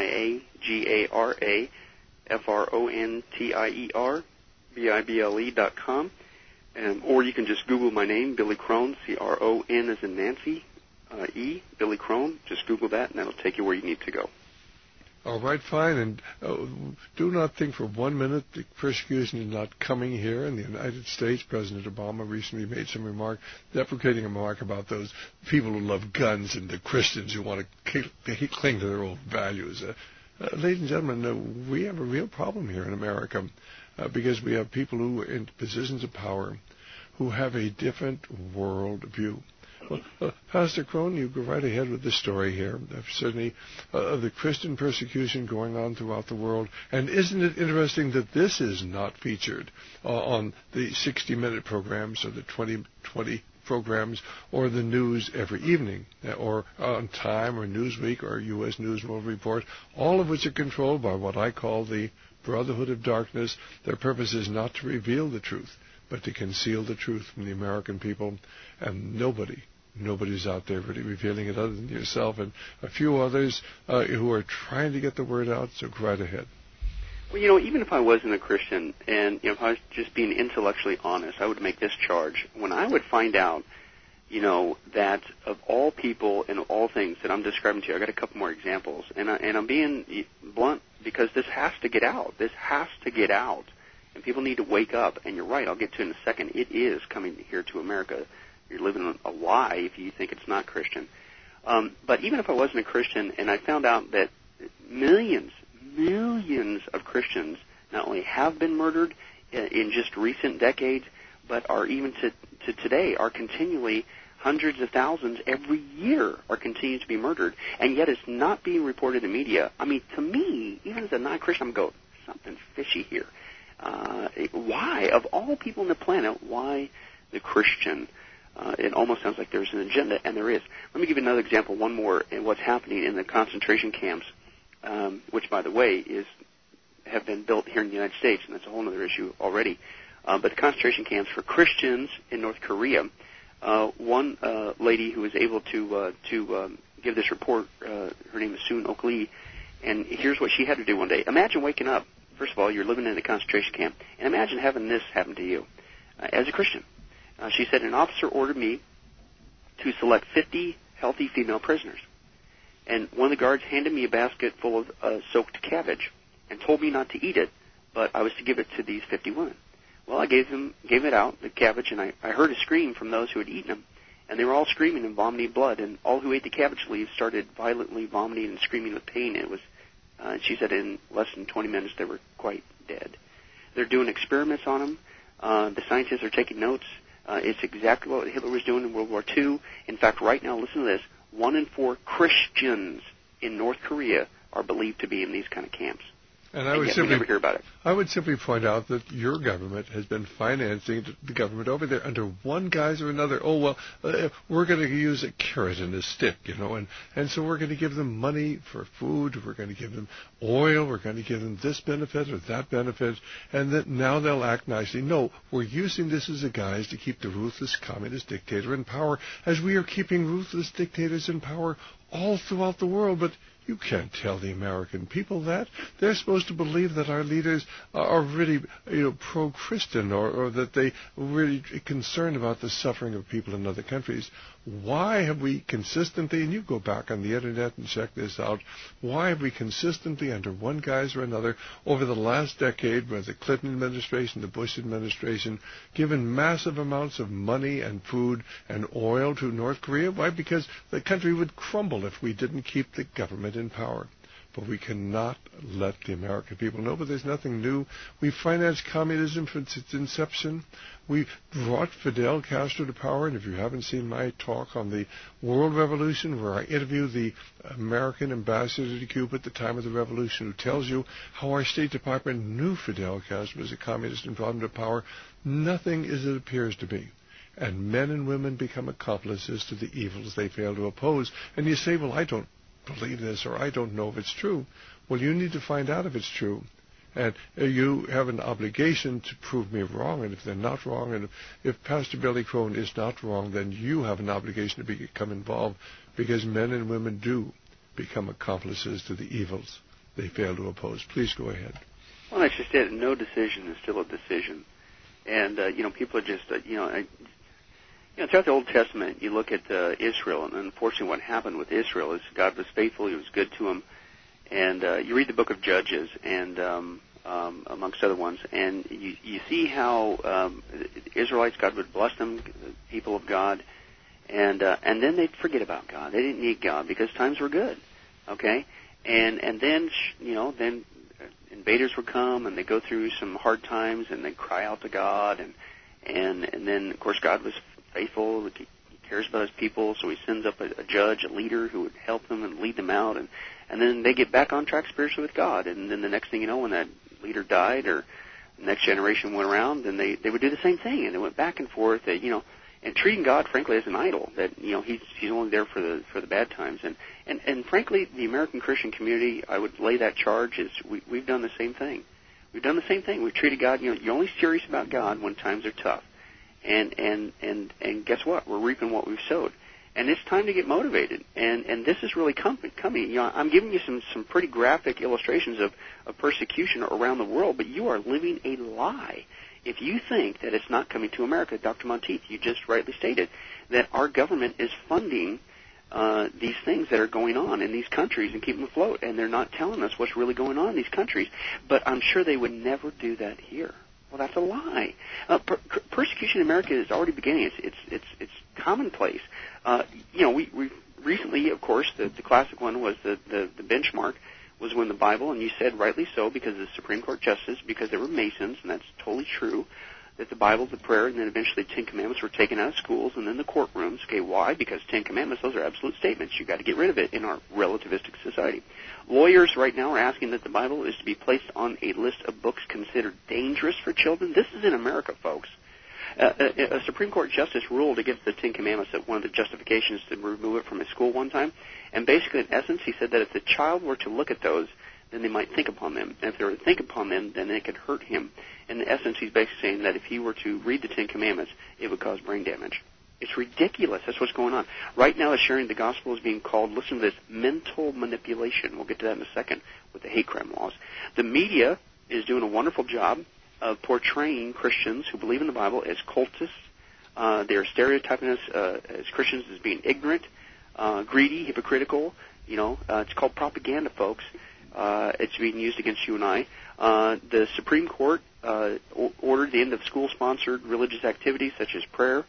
NiagaraFrontierBible.com. Or you can just Google my name, Billy Crone, C-R-O-N as in Nancy, E, Billy Crone. Just Google that, and that'll take you where you need to go. All right, fine. And do not think for 1 minute that persecution is not coming here in the United States. President Obama recently made some deprecating remark about those people who love guns and the Christians who want to cling to their old values. Ladies and gentlemen, we have a real problem here in America because we have people who are in positions of power who have a different world view. Well, Pastor Crone, you go right ahead with the story here. Certainly, the Christian persecution going on throughout the world. And isn't it interesting that this is not featured on the 60-minute programs or the 2020 programs or the news every evening, or on Time or Newsweek or U.S. News World Report, all of which are controlled by what I call the Brotherhood of Darkness. Their purpose is not to reveal the truth, but to conceal the truth from the American people. And nobody's out there really revealing it other than yourself and a few others who are trying to get the word out, so go right ahead. Well, even if I wasn't a Christian and if I was just being intellectually honest, I would make this charge. When I would find out, that of all people and all things that I'm describing to you, I got a couple more examples, and I'm being blunt because this has to get out. This has to get out, and people need to wake up. And you're right, I'll get to it in a second. It is coming here to America. You're living a lie if you think it's not Christian. But even if I wasn't a Christian and I found out that millions of Christians not only have been murdered in just recent decades, but are even to today are continually hundreds of thousands every year are continuing to be murdered, and yet it's not being reported in media. I mean, to me, even as a non-Christian, I'm going, something fishy here. Why, of all people on the planet, why the Christian? It almost sounds like there's an agenda, and there is. Let me give you another example, one more, in what's happening in the concentration camps, which, by the way, have been built here in the United States, and that's a whole other issue already. But the concentration camps for Christians in North Korea, one lady who was able to give this report, her name is Soon Ok Lee, and here's what she had to do one day. Imagine waking up. First of all, you're living in a concentration camp, and imagine having this happen to you as a Christian. She said, an officer ordered me to select 50 healthy female prisoners. And one of the guards handed me a basket full of soaked cabbage and told me not to eat it, but I was to give it to these 50 women. Well, I gave it out, the cabbage, and I heard a scream from those who had eaten them. And they were all screaming and vomiting blood, and all who ate the cabbage leaves started violently vomiting and screaming with pain. It was, she said, in less than 20 minutes they were quite dead. They're doing experiments on them. The scientists are taking notes. It's exactly what Hitler was doing in World War II. In fact, right now, listen to this, 1 in 4 Christians in North Korea are believed to be in these kind of camps. And I would we never hear about it. I would simply point out that your government has been financing the government over there under one guise or another. Oh, well, we're going to use a carrot and a stick, and so we're going to give them money for food. We're going to give them oil. We're going to give them this benefit or that benefit, and that now they'll act nicely. No, we're using this as a guise to keep the ruthless communist dictator in power, as we are keeping ruthless dictators in power all throughout the world. But you can't tell the American people that. They're supposed to believe that our leaders are really, pro-Christian or that they are really concerned about the suffering of people in other countries. Why have we consistently, and you go back on the Internet and check this out, why have we consistently, under one guise or another, over the last decade, with the Clinton administration, the Bush administration, given massive amounts of money and food and oil to North Korea? Why? Because the country would crumble if we didn't keep the government in power. But we cannot let the American people know. But there's nothing new. We financed communism from its inception. We brought Fidel Castro to power. And if you haven't seen my talk on the World Revolution, where I interview the American ambassador to Cuba at the time of the revolution, who tells you how our State Department knew Fidel Castro was a communist and brought him to power, nothing as it appears to be. And men and women become accomplices to the evils they fail to oppose. And you say, well, I don't believe this, or I don't know if it's true. Well, you need to find out if it's true. And you have an obligation to prove me wrong, and if they're not wrong, and if Pastor Billy Crone is not wrong, then you have an obligation to become involved, because men and women do become accomplices to the evils they fail to oppose. Please go ahead. Well, that's just it. No decision is still a decision. And, people are just, throughout the Old Testament, you look at Israel, and unfortunately what happened with Israel is God was faithful, He was good to them. And you read the book of Judges, and amongst other ones, and you see how the Israelites, God would bless them, the people of God, and then they'd forget about God. They didn't need God because times were good, okay? And then then invaders would come, and they go through some hard times, and they cry out to God, and then of course God was faithful. He cares about His people, so He sends up a judge, a leader who would help them and lead them out, and then they get back on track spiritually with God. And then the next thing you know, when that leader died or the next generation went around, then they would do the same thing, and they went back and forth, and treating God, frankly, as an idol, that, He's only there for the bad times. And frankly, the American Christian community, I would lay that charge, is we've done the same thing. We've done the same thing. We've treated God, you're only serious about God when times are tough. And guess what? We're reaping what we've sowed. And it's time to get motivated. And this is really coming. I'm giving you some pretty graphic illustrations of persecution around the world, but you are living a lie if you think that it's not coming to America. Dr. Monteith, you just rightly stated that our government is funding these things that are going on in these countries and keeping them afloat, and they're not telling us what's really going on in these countries. But I'm sure they would never do that here. Well, that's a lie. Persecution in America is already beginning. It's commonplace. We recently, of course, the classic one was the benchmark was when the Bible, and you said rightly so, because of the Supreme Court justice, because they were Masons, and that's totally true, that the Bible, the prayer, and then eventually the Ten Commandments were taken out of schools and then the courtrooms. Okay, why? Because Ten Commandments, those are absolute statements. You've got to get rid of it in our relativistic society. Lawyers right now are asking that the Bible is to be placed on a list of books considered dangerous for children. This is in America, folks. A Supreme Court justice ruled against the Ten Commandments that one of the justifications to remove it from a school one time. And basically, in essence, he said that if the child were to look at those, then they might think upon them. And if they were to think upon them, then they could hurt him. In essence, he's basically saying that if he were to read the Ten Commandments, it would cause brain damage. It's ridiculous. That's what's going on. Right now, the sharing the gospel is being called, listen to this, mental manipulation. We'll get to that in a second with the hate crime laws. The media is doing a wonderful job of portraying Christians who believe in the Bible as cultists. They're stereotyping us as Christians as being ignorant, greedy, hypocritical. It's called propaganda, folks. It's being used against you and I. The Supreme Court ordered the end of school-sponsored religious activities such as prayer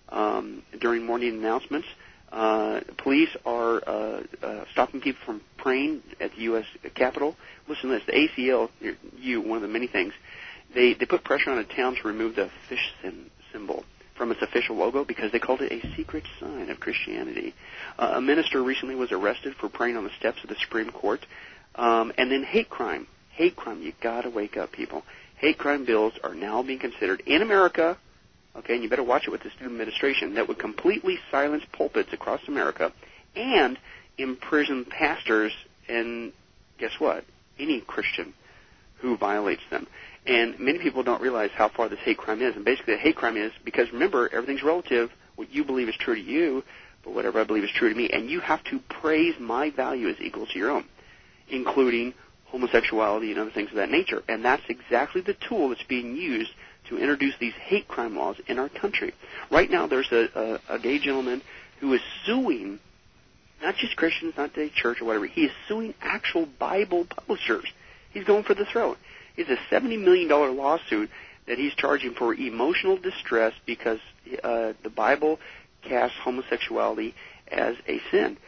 during morning announcements. Police are stopping people from praying at the U.S. Capitol. Listen to this. The ACLU, one of the many things, they put pressure on a town to remove the fish symbol from its official logo because they called it a secret sign of Christianity. A minister recently was arrested for praying on the steps of the Supreme Court. And then hate crime. Hate crime. You got to wake up, people. Hate crime bills are now being considered in America, okay, and you better watch it with this new administration, that would completely silence pulpits across America and imprison pastors and, guess what, any Christian who violates them. And many people don't realize how far this hate crime is. And basically the hate crime is, because remember, everything's relative. What you believe is true to you, but whatever I believe is true to me. And you have to praise my value as equal to your own, including homosexuality and other things of that nature. And that's exactly the tool that's being used to introduce these hate crime laws in our country. Right now there's a gay gentleman who is suing not just Christians, not the church or whatever. He is suing actual Bible publishers. He's going for the throat. It's a $70 million lawsuit that he's charging for emotional distress because the Bible casts homosexuality as a sin.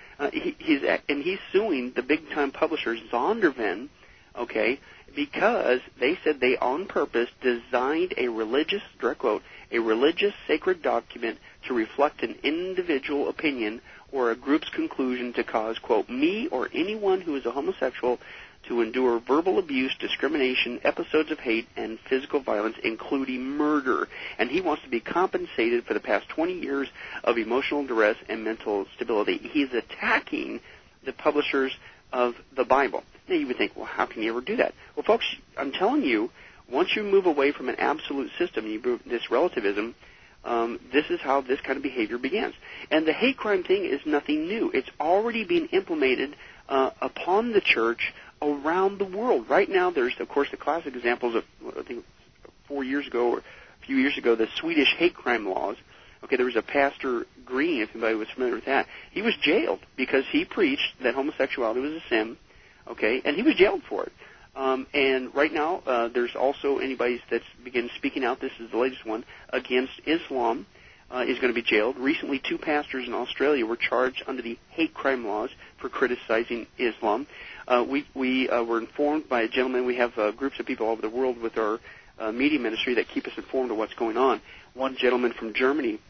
He's suing the big-time publisher Zondervan, okay, because they said they on purpose designed a religious, direct quote, a religious sacred document to reflect an individual opinion or a group's conclusion to cause, quote, me or anyone who is a homosexual to endure verbal abuse, discrimination, episodes of hate, and physical violence, including murder. And he wants to be compensated for the past 20 years of emotional duress and mental stability. He's attacking the publishers of the Bible. Now, you would think, well, how can you ever do that? Well, folks, I'm telling you, once you move away from an absolute system, you move this relativism, this is how this kind of behavior begins. And the hate crime thing is nothing new. It's already being implemented upon the church around the world. Right now, there's, of course, the classic examples of, I think, 4 years ago or a few years ago, the Swedish hate crime laws. Okay, there was a Pastor Green, if anybody was familiar with that. He was jailed because he preached that homosexuality was a sin, okay, and he was jailed for it. And right now, there's also anybody that's begun speaking out, this is the latest one, against Islam, is going to be jailed. Recently, 2 pastors in Australia were charged under the hate crime laws for criticizing Islam. We were informed by a gentleman. We have groups of people all over the world with our media ministry that keep us informed of what's going on. One gentleman from Germany,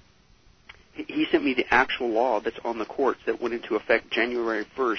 he sent me the actual law that's on the courts that went into effect January 1st,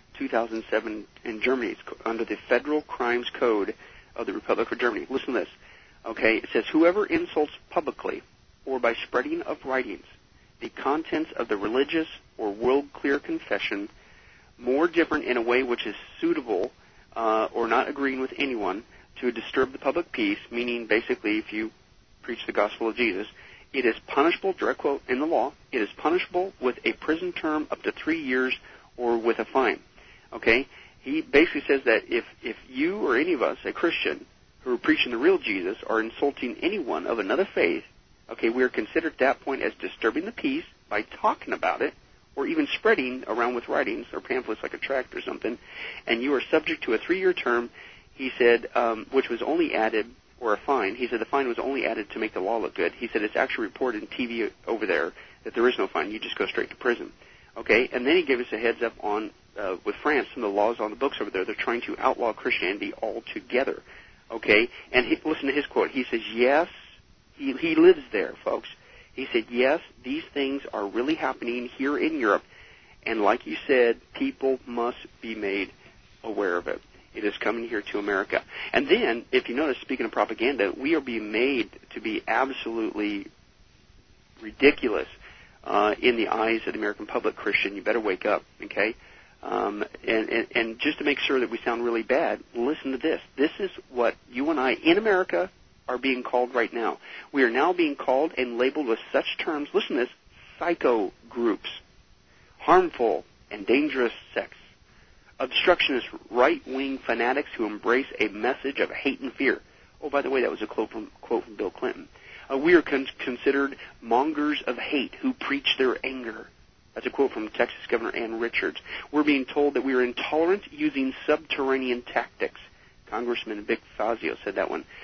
2007 in Germany. It's under the Federal Crimes Code of the Republic of Germany. Listen to this. Okay, it says, whoever insults publicly or by spreading of writings the contents of the religious or world-clear confession, more different in a way which is suitable or not agreeing with anyone, to disturb the public peace, meaning basically if you preach the gospel of Jesus, it is punishable, direct quote in the law, it is punishable with a prison term up to 3 years or with a fine. Okay? He basically says that if you or any of us, a Christian, who are preaching the real Jesus, are insulting anyone of another faith, okay, we are considered at that point as disturbing the peace by talking about it, or even spreading around with writings or pamphlets like a tract or something, and you are subject to a 3-year term, he said, which was only added, or a fine. He said the fine was only added to make the law look good. He said it's actually reported in TV over there that there is no fine. You just go straight to prison. Okay, and then he gave us a heads up on, with France, some of the laws on the books over there. They're trying to outlaw Christianity altogether. Okay, and listen to his quote. He says, yes, he lives there, folks. He said, yes, these things are really happening here in Europe, and like you said, people must be made aware of it. It is coming here to America. And then, if you notice, speaking of propaganda, we are being made to be absolutely ridiculous in the eyes of the American public. Christian, you better wake up, okay? And just to make sure that we sound really bad, listen to this. This is what you and I in America are being called right now. We are now being called and labeled with such terms, listen to this, psycho groups, harmful and dangerous sects, obstructionist right-wing fanatics who embrace a message of hate and fear. Oh, by the way, that was a quote from Bill Clinton. We are considered mongers of hate who preach their anger. That's a quote from Texas Governor Ann Richards. We're being told that we are intolerant using subterranean tactics. Congressman Vic Fazio said that one.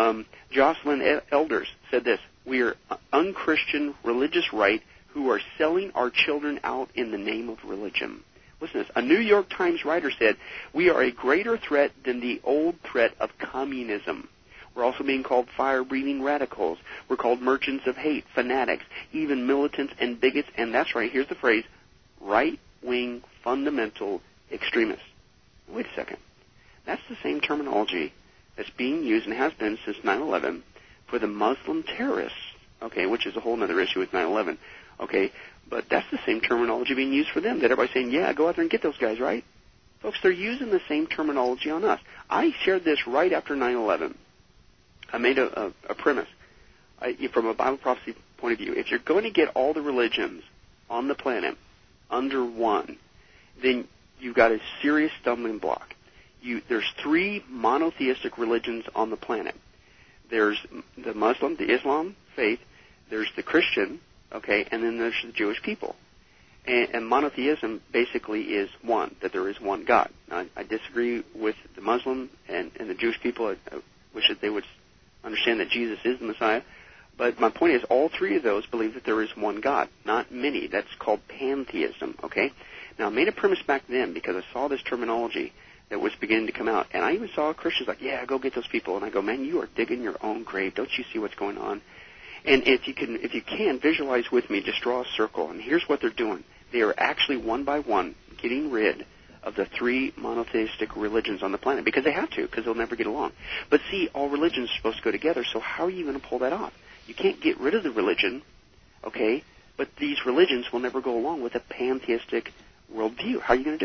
Jocelyn Elders said this. We are unchristian religious right who are selling our children out in the name of religion. Listen to this. A New York Times writer said, we are a greater threat than the old threat of communism. We're also being called fire-breathing radicals. We're called merchants of hate, fanatics, even militants and bigots, and that's right, here's the phrase, right-wing fundamental extremists. Wait a second. That's the same terminology that's being used and has been since 9/11 for the Muslim terrorists, okay, which is a whole other issue with 9/11, okay, but that's the same terminology being used for them, that everybody's saying, yeah, go out there and get those guys, right? Folks, they're using the same terminology on us. I shared this right after 9/11. I made a premise from a Bible prophecy point of view. If you're going to get all the religions on the planet under one, then you've got a serious stumbling block. There's 3 monotheistic religions on the planet. There's the Muslim, the Islam faith, there's the Christian, okay, and then there's the Jewish people. And monotheism basically is one, that there is one God. Now, I disagree with the Muslim and the Jewish people. I wish that they would understand that Jesus is the Messiah. But my point is all 3 of those believe that there is one God, not many. That's called pantheism, okay? Now, I made a premise back then because I saw this terminology that was beginning to come out. And I even saw Christians like, yeah, go get those people. And I go, man, you are digging your own grave. Don't you see what's going on? And if you can, visualize with me, just draw a circle. And here's what they're doing. They are actually one by one getting rid of the 3 monotheistic religions on the planet because they have to, because they'll never get along. But see, all religions are supposed to go together, so how are you going to pull that off? You can't get rid of the religion, okay, but these religions will never go along with a pantheistic worldview. How are you going to do it?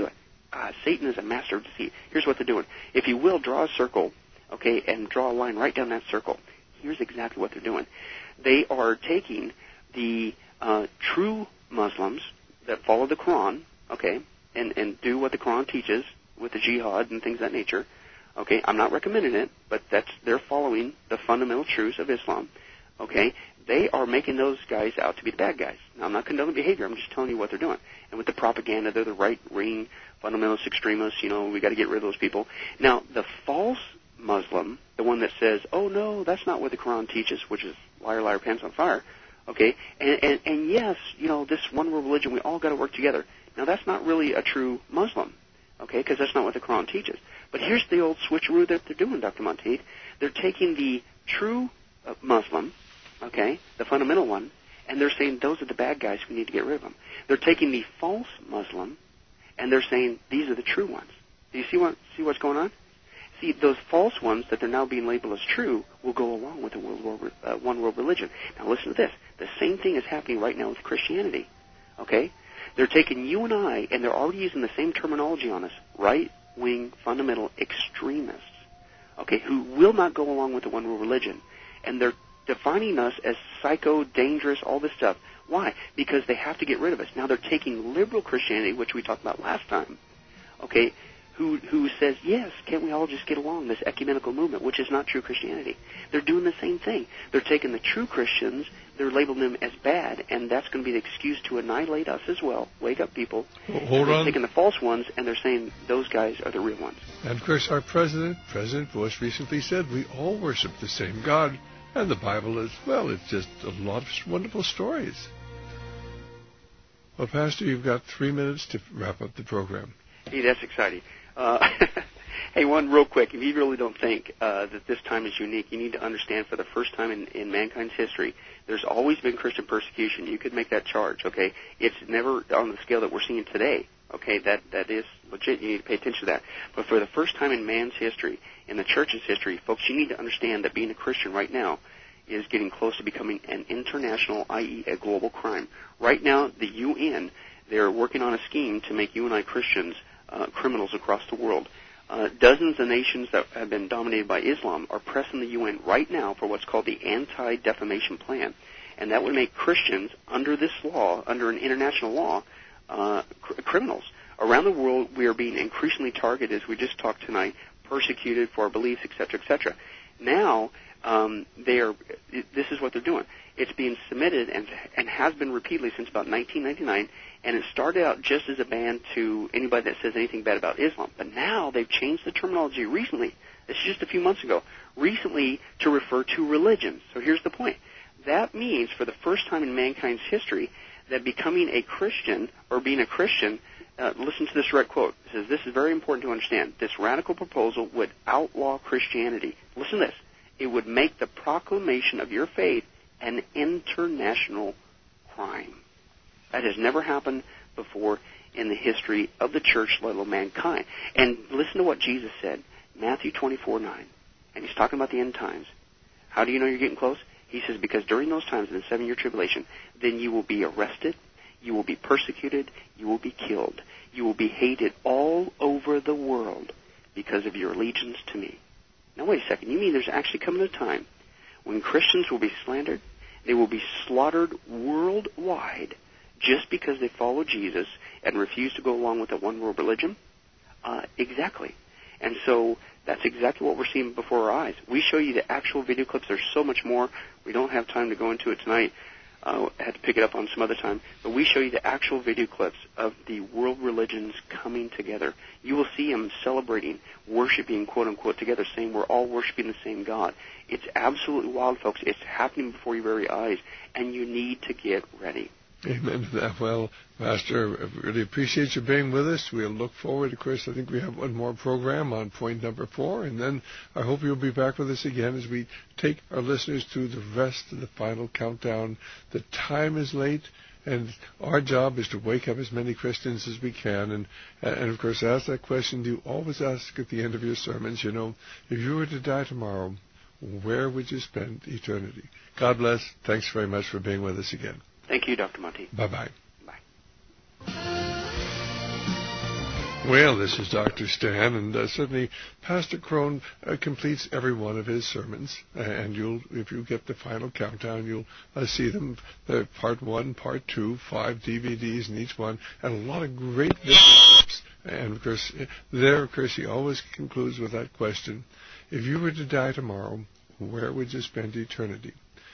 Satan is a master of deceit. Here's what they're doing. If you will, draw a circle, okay, and draw a line right down that circle. Here's exactly what they're doing. They are taking the true Muslims that follow the Quran, okay, and do what the Quran teaches with the jihad and things of that nature. Okay, I'm not recommending it, but they're following the fundamental truths of Islam. Okay, they are making those guys out to be the bad guys. Now, I'm not condoning behavior. I'm just telling you what they're doing. And with the propaganda, they're the right-wing fundamentalist extremists. We got to get rid of those people. Now, the false Muslim, the one that says, "Oh no, that's not what the Quran teaches," which is liar, liar, pants on fire. Okay, and yes, this one world religion, we all got to work together. Now, that's not really a true Muslim. Okay, because that's not what the Quran teaches. But here's the old switcheroo that they're doing, Dr. Monteith. They're taking the true Muslim, okay, the fundamental one, and they're saying those are the bad guys, we need to get rid of them. They're taking the false Muslim, and they're saying these are the true ones. Do you see what's going on? See, those false ones that they're now being labeled as true will go along with the one world religion. Now listen to this. The same thing is happening right now with Christianity, okay? They're taking you and I, and they're already using the same terminology on us, right-wing fundamental extremists, okay, who will not go along with the one world religion. And they're defining us as psycho, dangerous, all this stuff. Why? Because they have to get rid of us. Now they're taking liberal Christianity, which we talked about last time, okay, who says, yes, can't we all just get along, this ecumenical movement, which is not true Christianity. They're doing the same thing. They're taking the true Christians, they're labeling them as bad, and that's going to be the excuse to annihilate us as well. Wake up, people. Hold on. They're taking the false ones, and they're saying those guys are the real ones. And, of course, our President Bush, recently said we all worship the same God, and the Bible is, well, it's just a lot of wonderful stories. Well, Pastor, you've got 3 minutes to wrap up the program. Hey, that's exciting. Hey, one real quick. If you really don't think that this time is unique, you need to understand for the first time in mankind's history, there's always been Christian persecution. You could make that charge, okay? It's never on the scale that we're seeing today, okay? That is legit. You need to pay attention to that. But for the first time in man's history, in the church's history, folks, you need to understand that being a Christian right now is getting close to becoming an international, i.e. a global crime. Right now, the UN, they're working on a scheme to make you and I Christians criminals across the world. Dozens of nations that have been dominated by Islam are pressing the UN right now for what's called the Anti-Defamation Plan. And that would make Christians, under this law, under an international law, criminals. Around the world, we are being increasingly targeted, as we just talked tonight, persecuted for our beliefs, etc., etc. Now, this is what they're doing. It's being submitted and has been repeatedly since about 1999, and it started out just as a ban to anybody that says anything bad about Islam. But now they've changed the terminology recently. This is just a few months ago. Recently to refer to religions. So here's the point. That means for the first time in mankind's history that becoming a Christian or being a Christian, listen to this direct quote. It says, this is very important to understand. This radical proposal would outlaw Christianity. Listen to this. It would make the proclamation of your faith an international crime. That has never happened before in the history of the church, let alone mankind. And listen to what Jesus said, Matthew 24:9. And he's talking about the end times. How do you know you're getting close? He says, because during those times, in the 7-year tribulation, then you will be arrested, you will be persecuted, you will be killed. You will be hated all over the world because of your allegiance to me. Now, wait a second. You mean there's actually coming a time when Christians will be slandered? They will be slaughtered worldwide just because they follow Jesus and refuse to go along with the one world religion? Exactly. And so that's exactly what we're seeing before our eyes. We show you the actual video clips. There's so much more. We don't have time to go into it tonight. I had to pick it up on some other time. But we show you the actual video clips of the world religions coming together. You will see them celebrating, worshiping, quote-unquote, together, saying we're all worshiping the same God. It's absolutely wild, folks. It's happening before your very eyes, and you need to get ready. Amen to that. Well, Pastor, I really appreciate you being with us. We'll look forward. Of course, I think we have one more program on point number 4, and then I hope you'll be back with us again as we take our listeners through the rest of the final countdown. The time is late, and our job is to wake up as many Christians as we can. And of course, ask that question you always ask at the end of your sermons, you know, if you were to die tomorrow, where would you spend eternity? God bless. Thanks very much for being with us again. Thank you, Dr. Monty. Bye-bye. Bye. Well, this is Dr. Stan, and certainly Pastor Crone completes every one of his sermons, and if you get the final countdown, you'll see them, part 1, part 2, 5 DVDs in each one, and a lot of great video clips. And, of course, he always concludes with that question: if you were to die tomorrow, where would you spend eternity?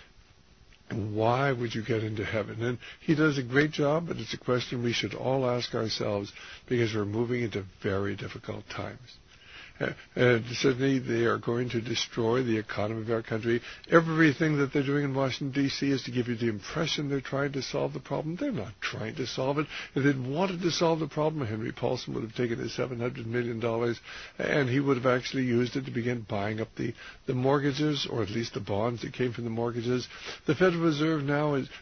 Why would you get into heaven? And he does a great job, but it's a question we should all ask ourselves, because we're moving into very difficult times. And certainly they are going to destroy the economy of our country. Everything that they're doing in Washington, D.C. is to give you the impression they're trying to solve the problem. They're not trying to solve it. If they'd wanted to solve the problem, Henry Paulson would have taken his $700 million and he would have actually used it to begin buying up the mortgages, or at least the bonds that came from the mortgages. The Federal Reserve now is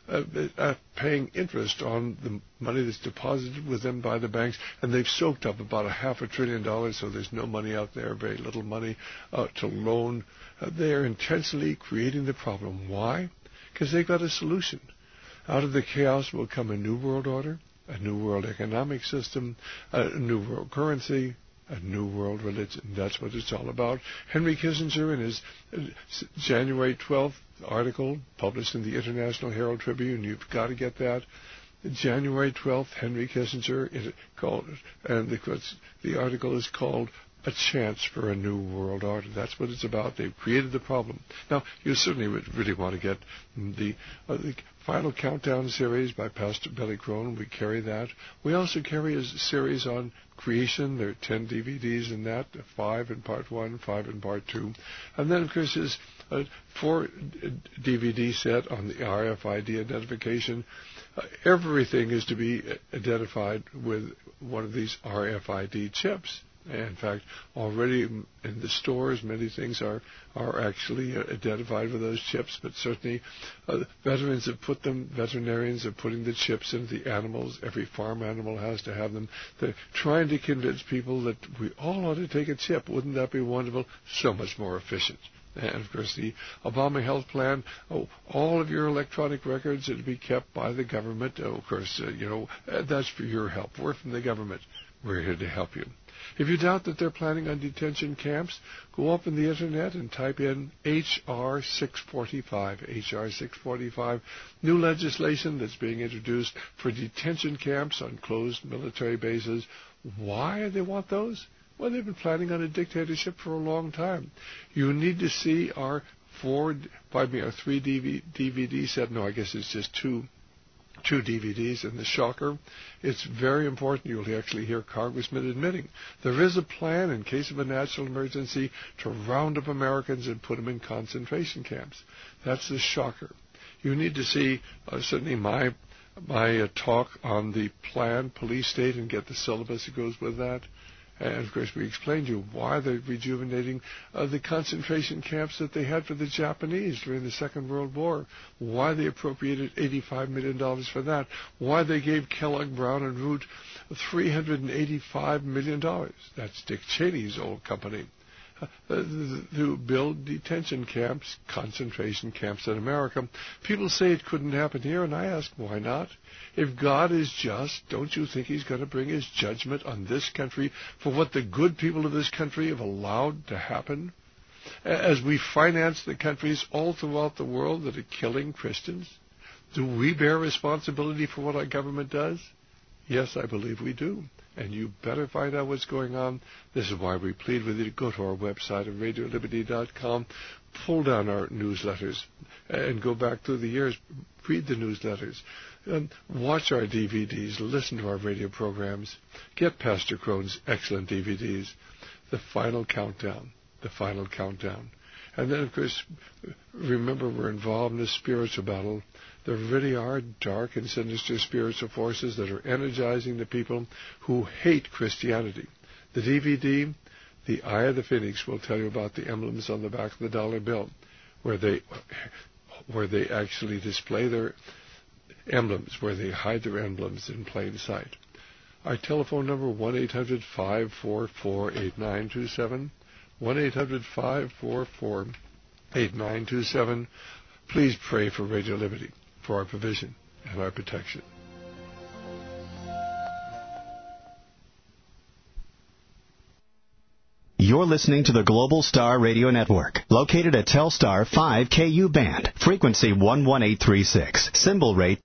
paying interest on the money that's deposited with them by the banks, and they've soaked up about $500 billion, so there's no money out there, very little money to loan. They are intentionally creating the problem. Why? Because they've got a solution. Out of the chaos will come a new world order, a new world economic system, a new world currency, a new world religion. That's what it's all about. Henry Kissinger, in his January 12th article published in the International Herald Tribune, you've got to get that. January 12th, Henry Kissinger, and the article is called "A Chance for a New World Order." That's what it's about. They've created the problem. Now, you certainly would really want to get the Final Countdown series by Pastor Billy Crone. We carry that. We also carry a series on creation. There are 10 DVDs in that, 5 in part 1, 5 in part 2. And then, of course, there's a 4 DVD set on the RFID identification. Everything is to be identified with one of these RFID chips. In fact, already in the stores, many things are actually identified with those chips, but certainly veterinarians are putting the chips into the animals. Every farm animal has to have them. They're trying to convince people that we all ought to take a chip. Wouldn't that be wonderful? So much more efficient. And, of course, the Obama Health Plan, all of your electronic records are to be kept by the government. Of course, that's for your help. We're from the government. We're here to help you. If you doubt that they're planning on detention camps, go up on the Internet and type in H.R. 645. H.R. 645, new legislation that's being introduced for detention camps on closed military bases. Why do they want those? Well, they've been planning on a dictatorship for a long time. You need to see our 3 DVD set. No, I guess it's just two DVDs. And the shocker, it's very important. You'll actually hear Congressmen admitting there is a plan in case of a national emergency to round up Americans and put them in concentration camps. That's the shocker. You need to see certainly my talk on the planned police state and get the syllabus that goes with that. And, of course, we explained to you why they're rejuvenating the concentration camps that they had for the Japanese during the Second World War, why they appropriated $85 million for that, why they gave Kellogg, Brown, and Root $385 million. That's Dick Cheney's old company. To build detention camps, concentration camps in America. People say it couldn't happen here, and I ask, why not? If God is just, don't you think he's going to bring his judgment on this country for what the good people of this country have allowed to happen? As we finance the countries all throughout the world that are killing Christians, do we bear responsibility for what our government does? Yes, I believe we do. And you better find out what's going on. This is why we plead with you to go to our website at RadioLiberty.com, pull down our newsletters, and go back through the years, read the newsletters, watch our DVDs, listen to our radio programs, get Pastor Crone's excellent DVDs, The Final Countdown, The Final Countdown. And then, of course, remember we're involved in a spiritual battle. There really are dark and sinister spiritual forces that are energizing the people who hate Christianity. The DVD, The Eye of the Phoenix, will tell you about the emblems on the back of the dollar bill, where they actually display their emblems, where they hide their emblems in plain sight. Our telephone number, 1-800-544-8927, 1-800-544-8927. Please pray for Radio Liberty, for our provision and our protection. You're listening to the Global Star Radio Network, located at Telstar 5 KU band, frequency 11836, symbol rate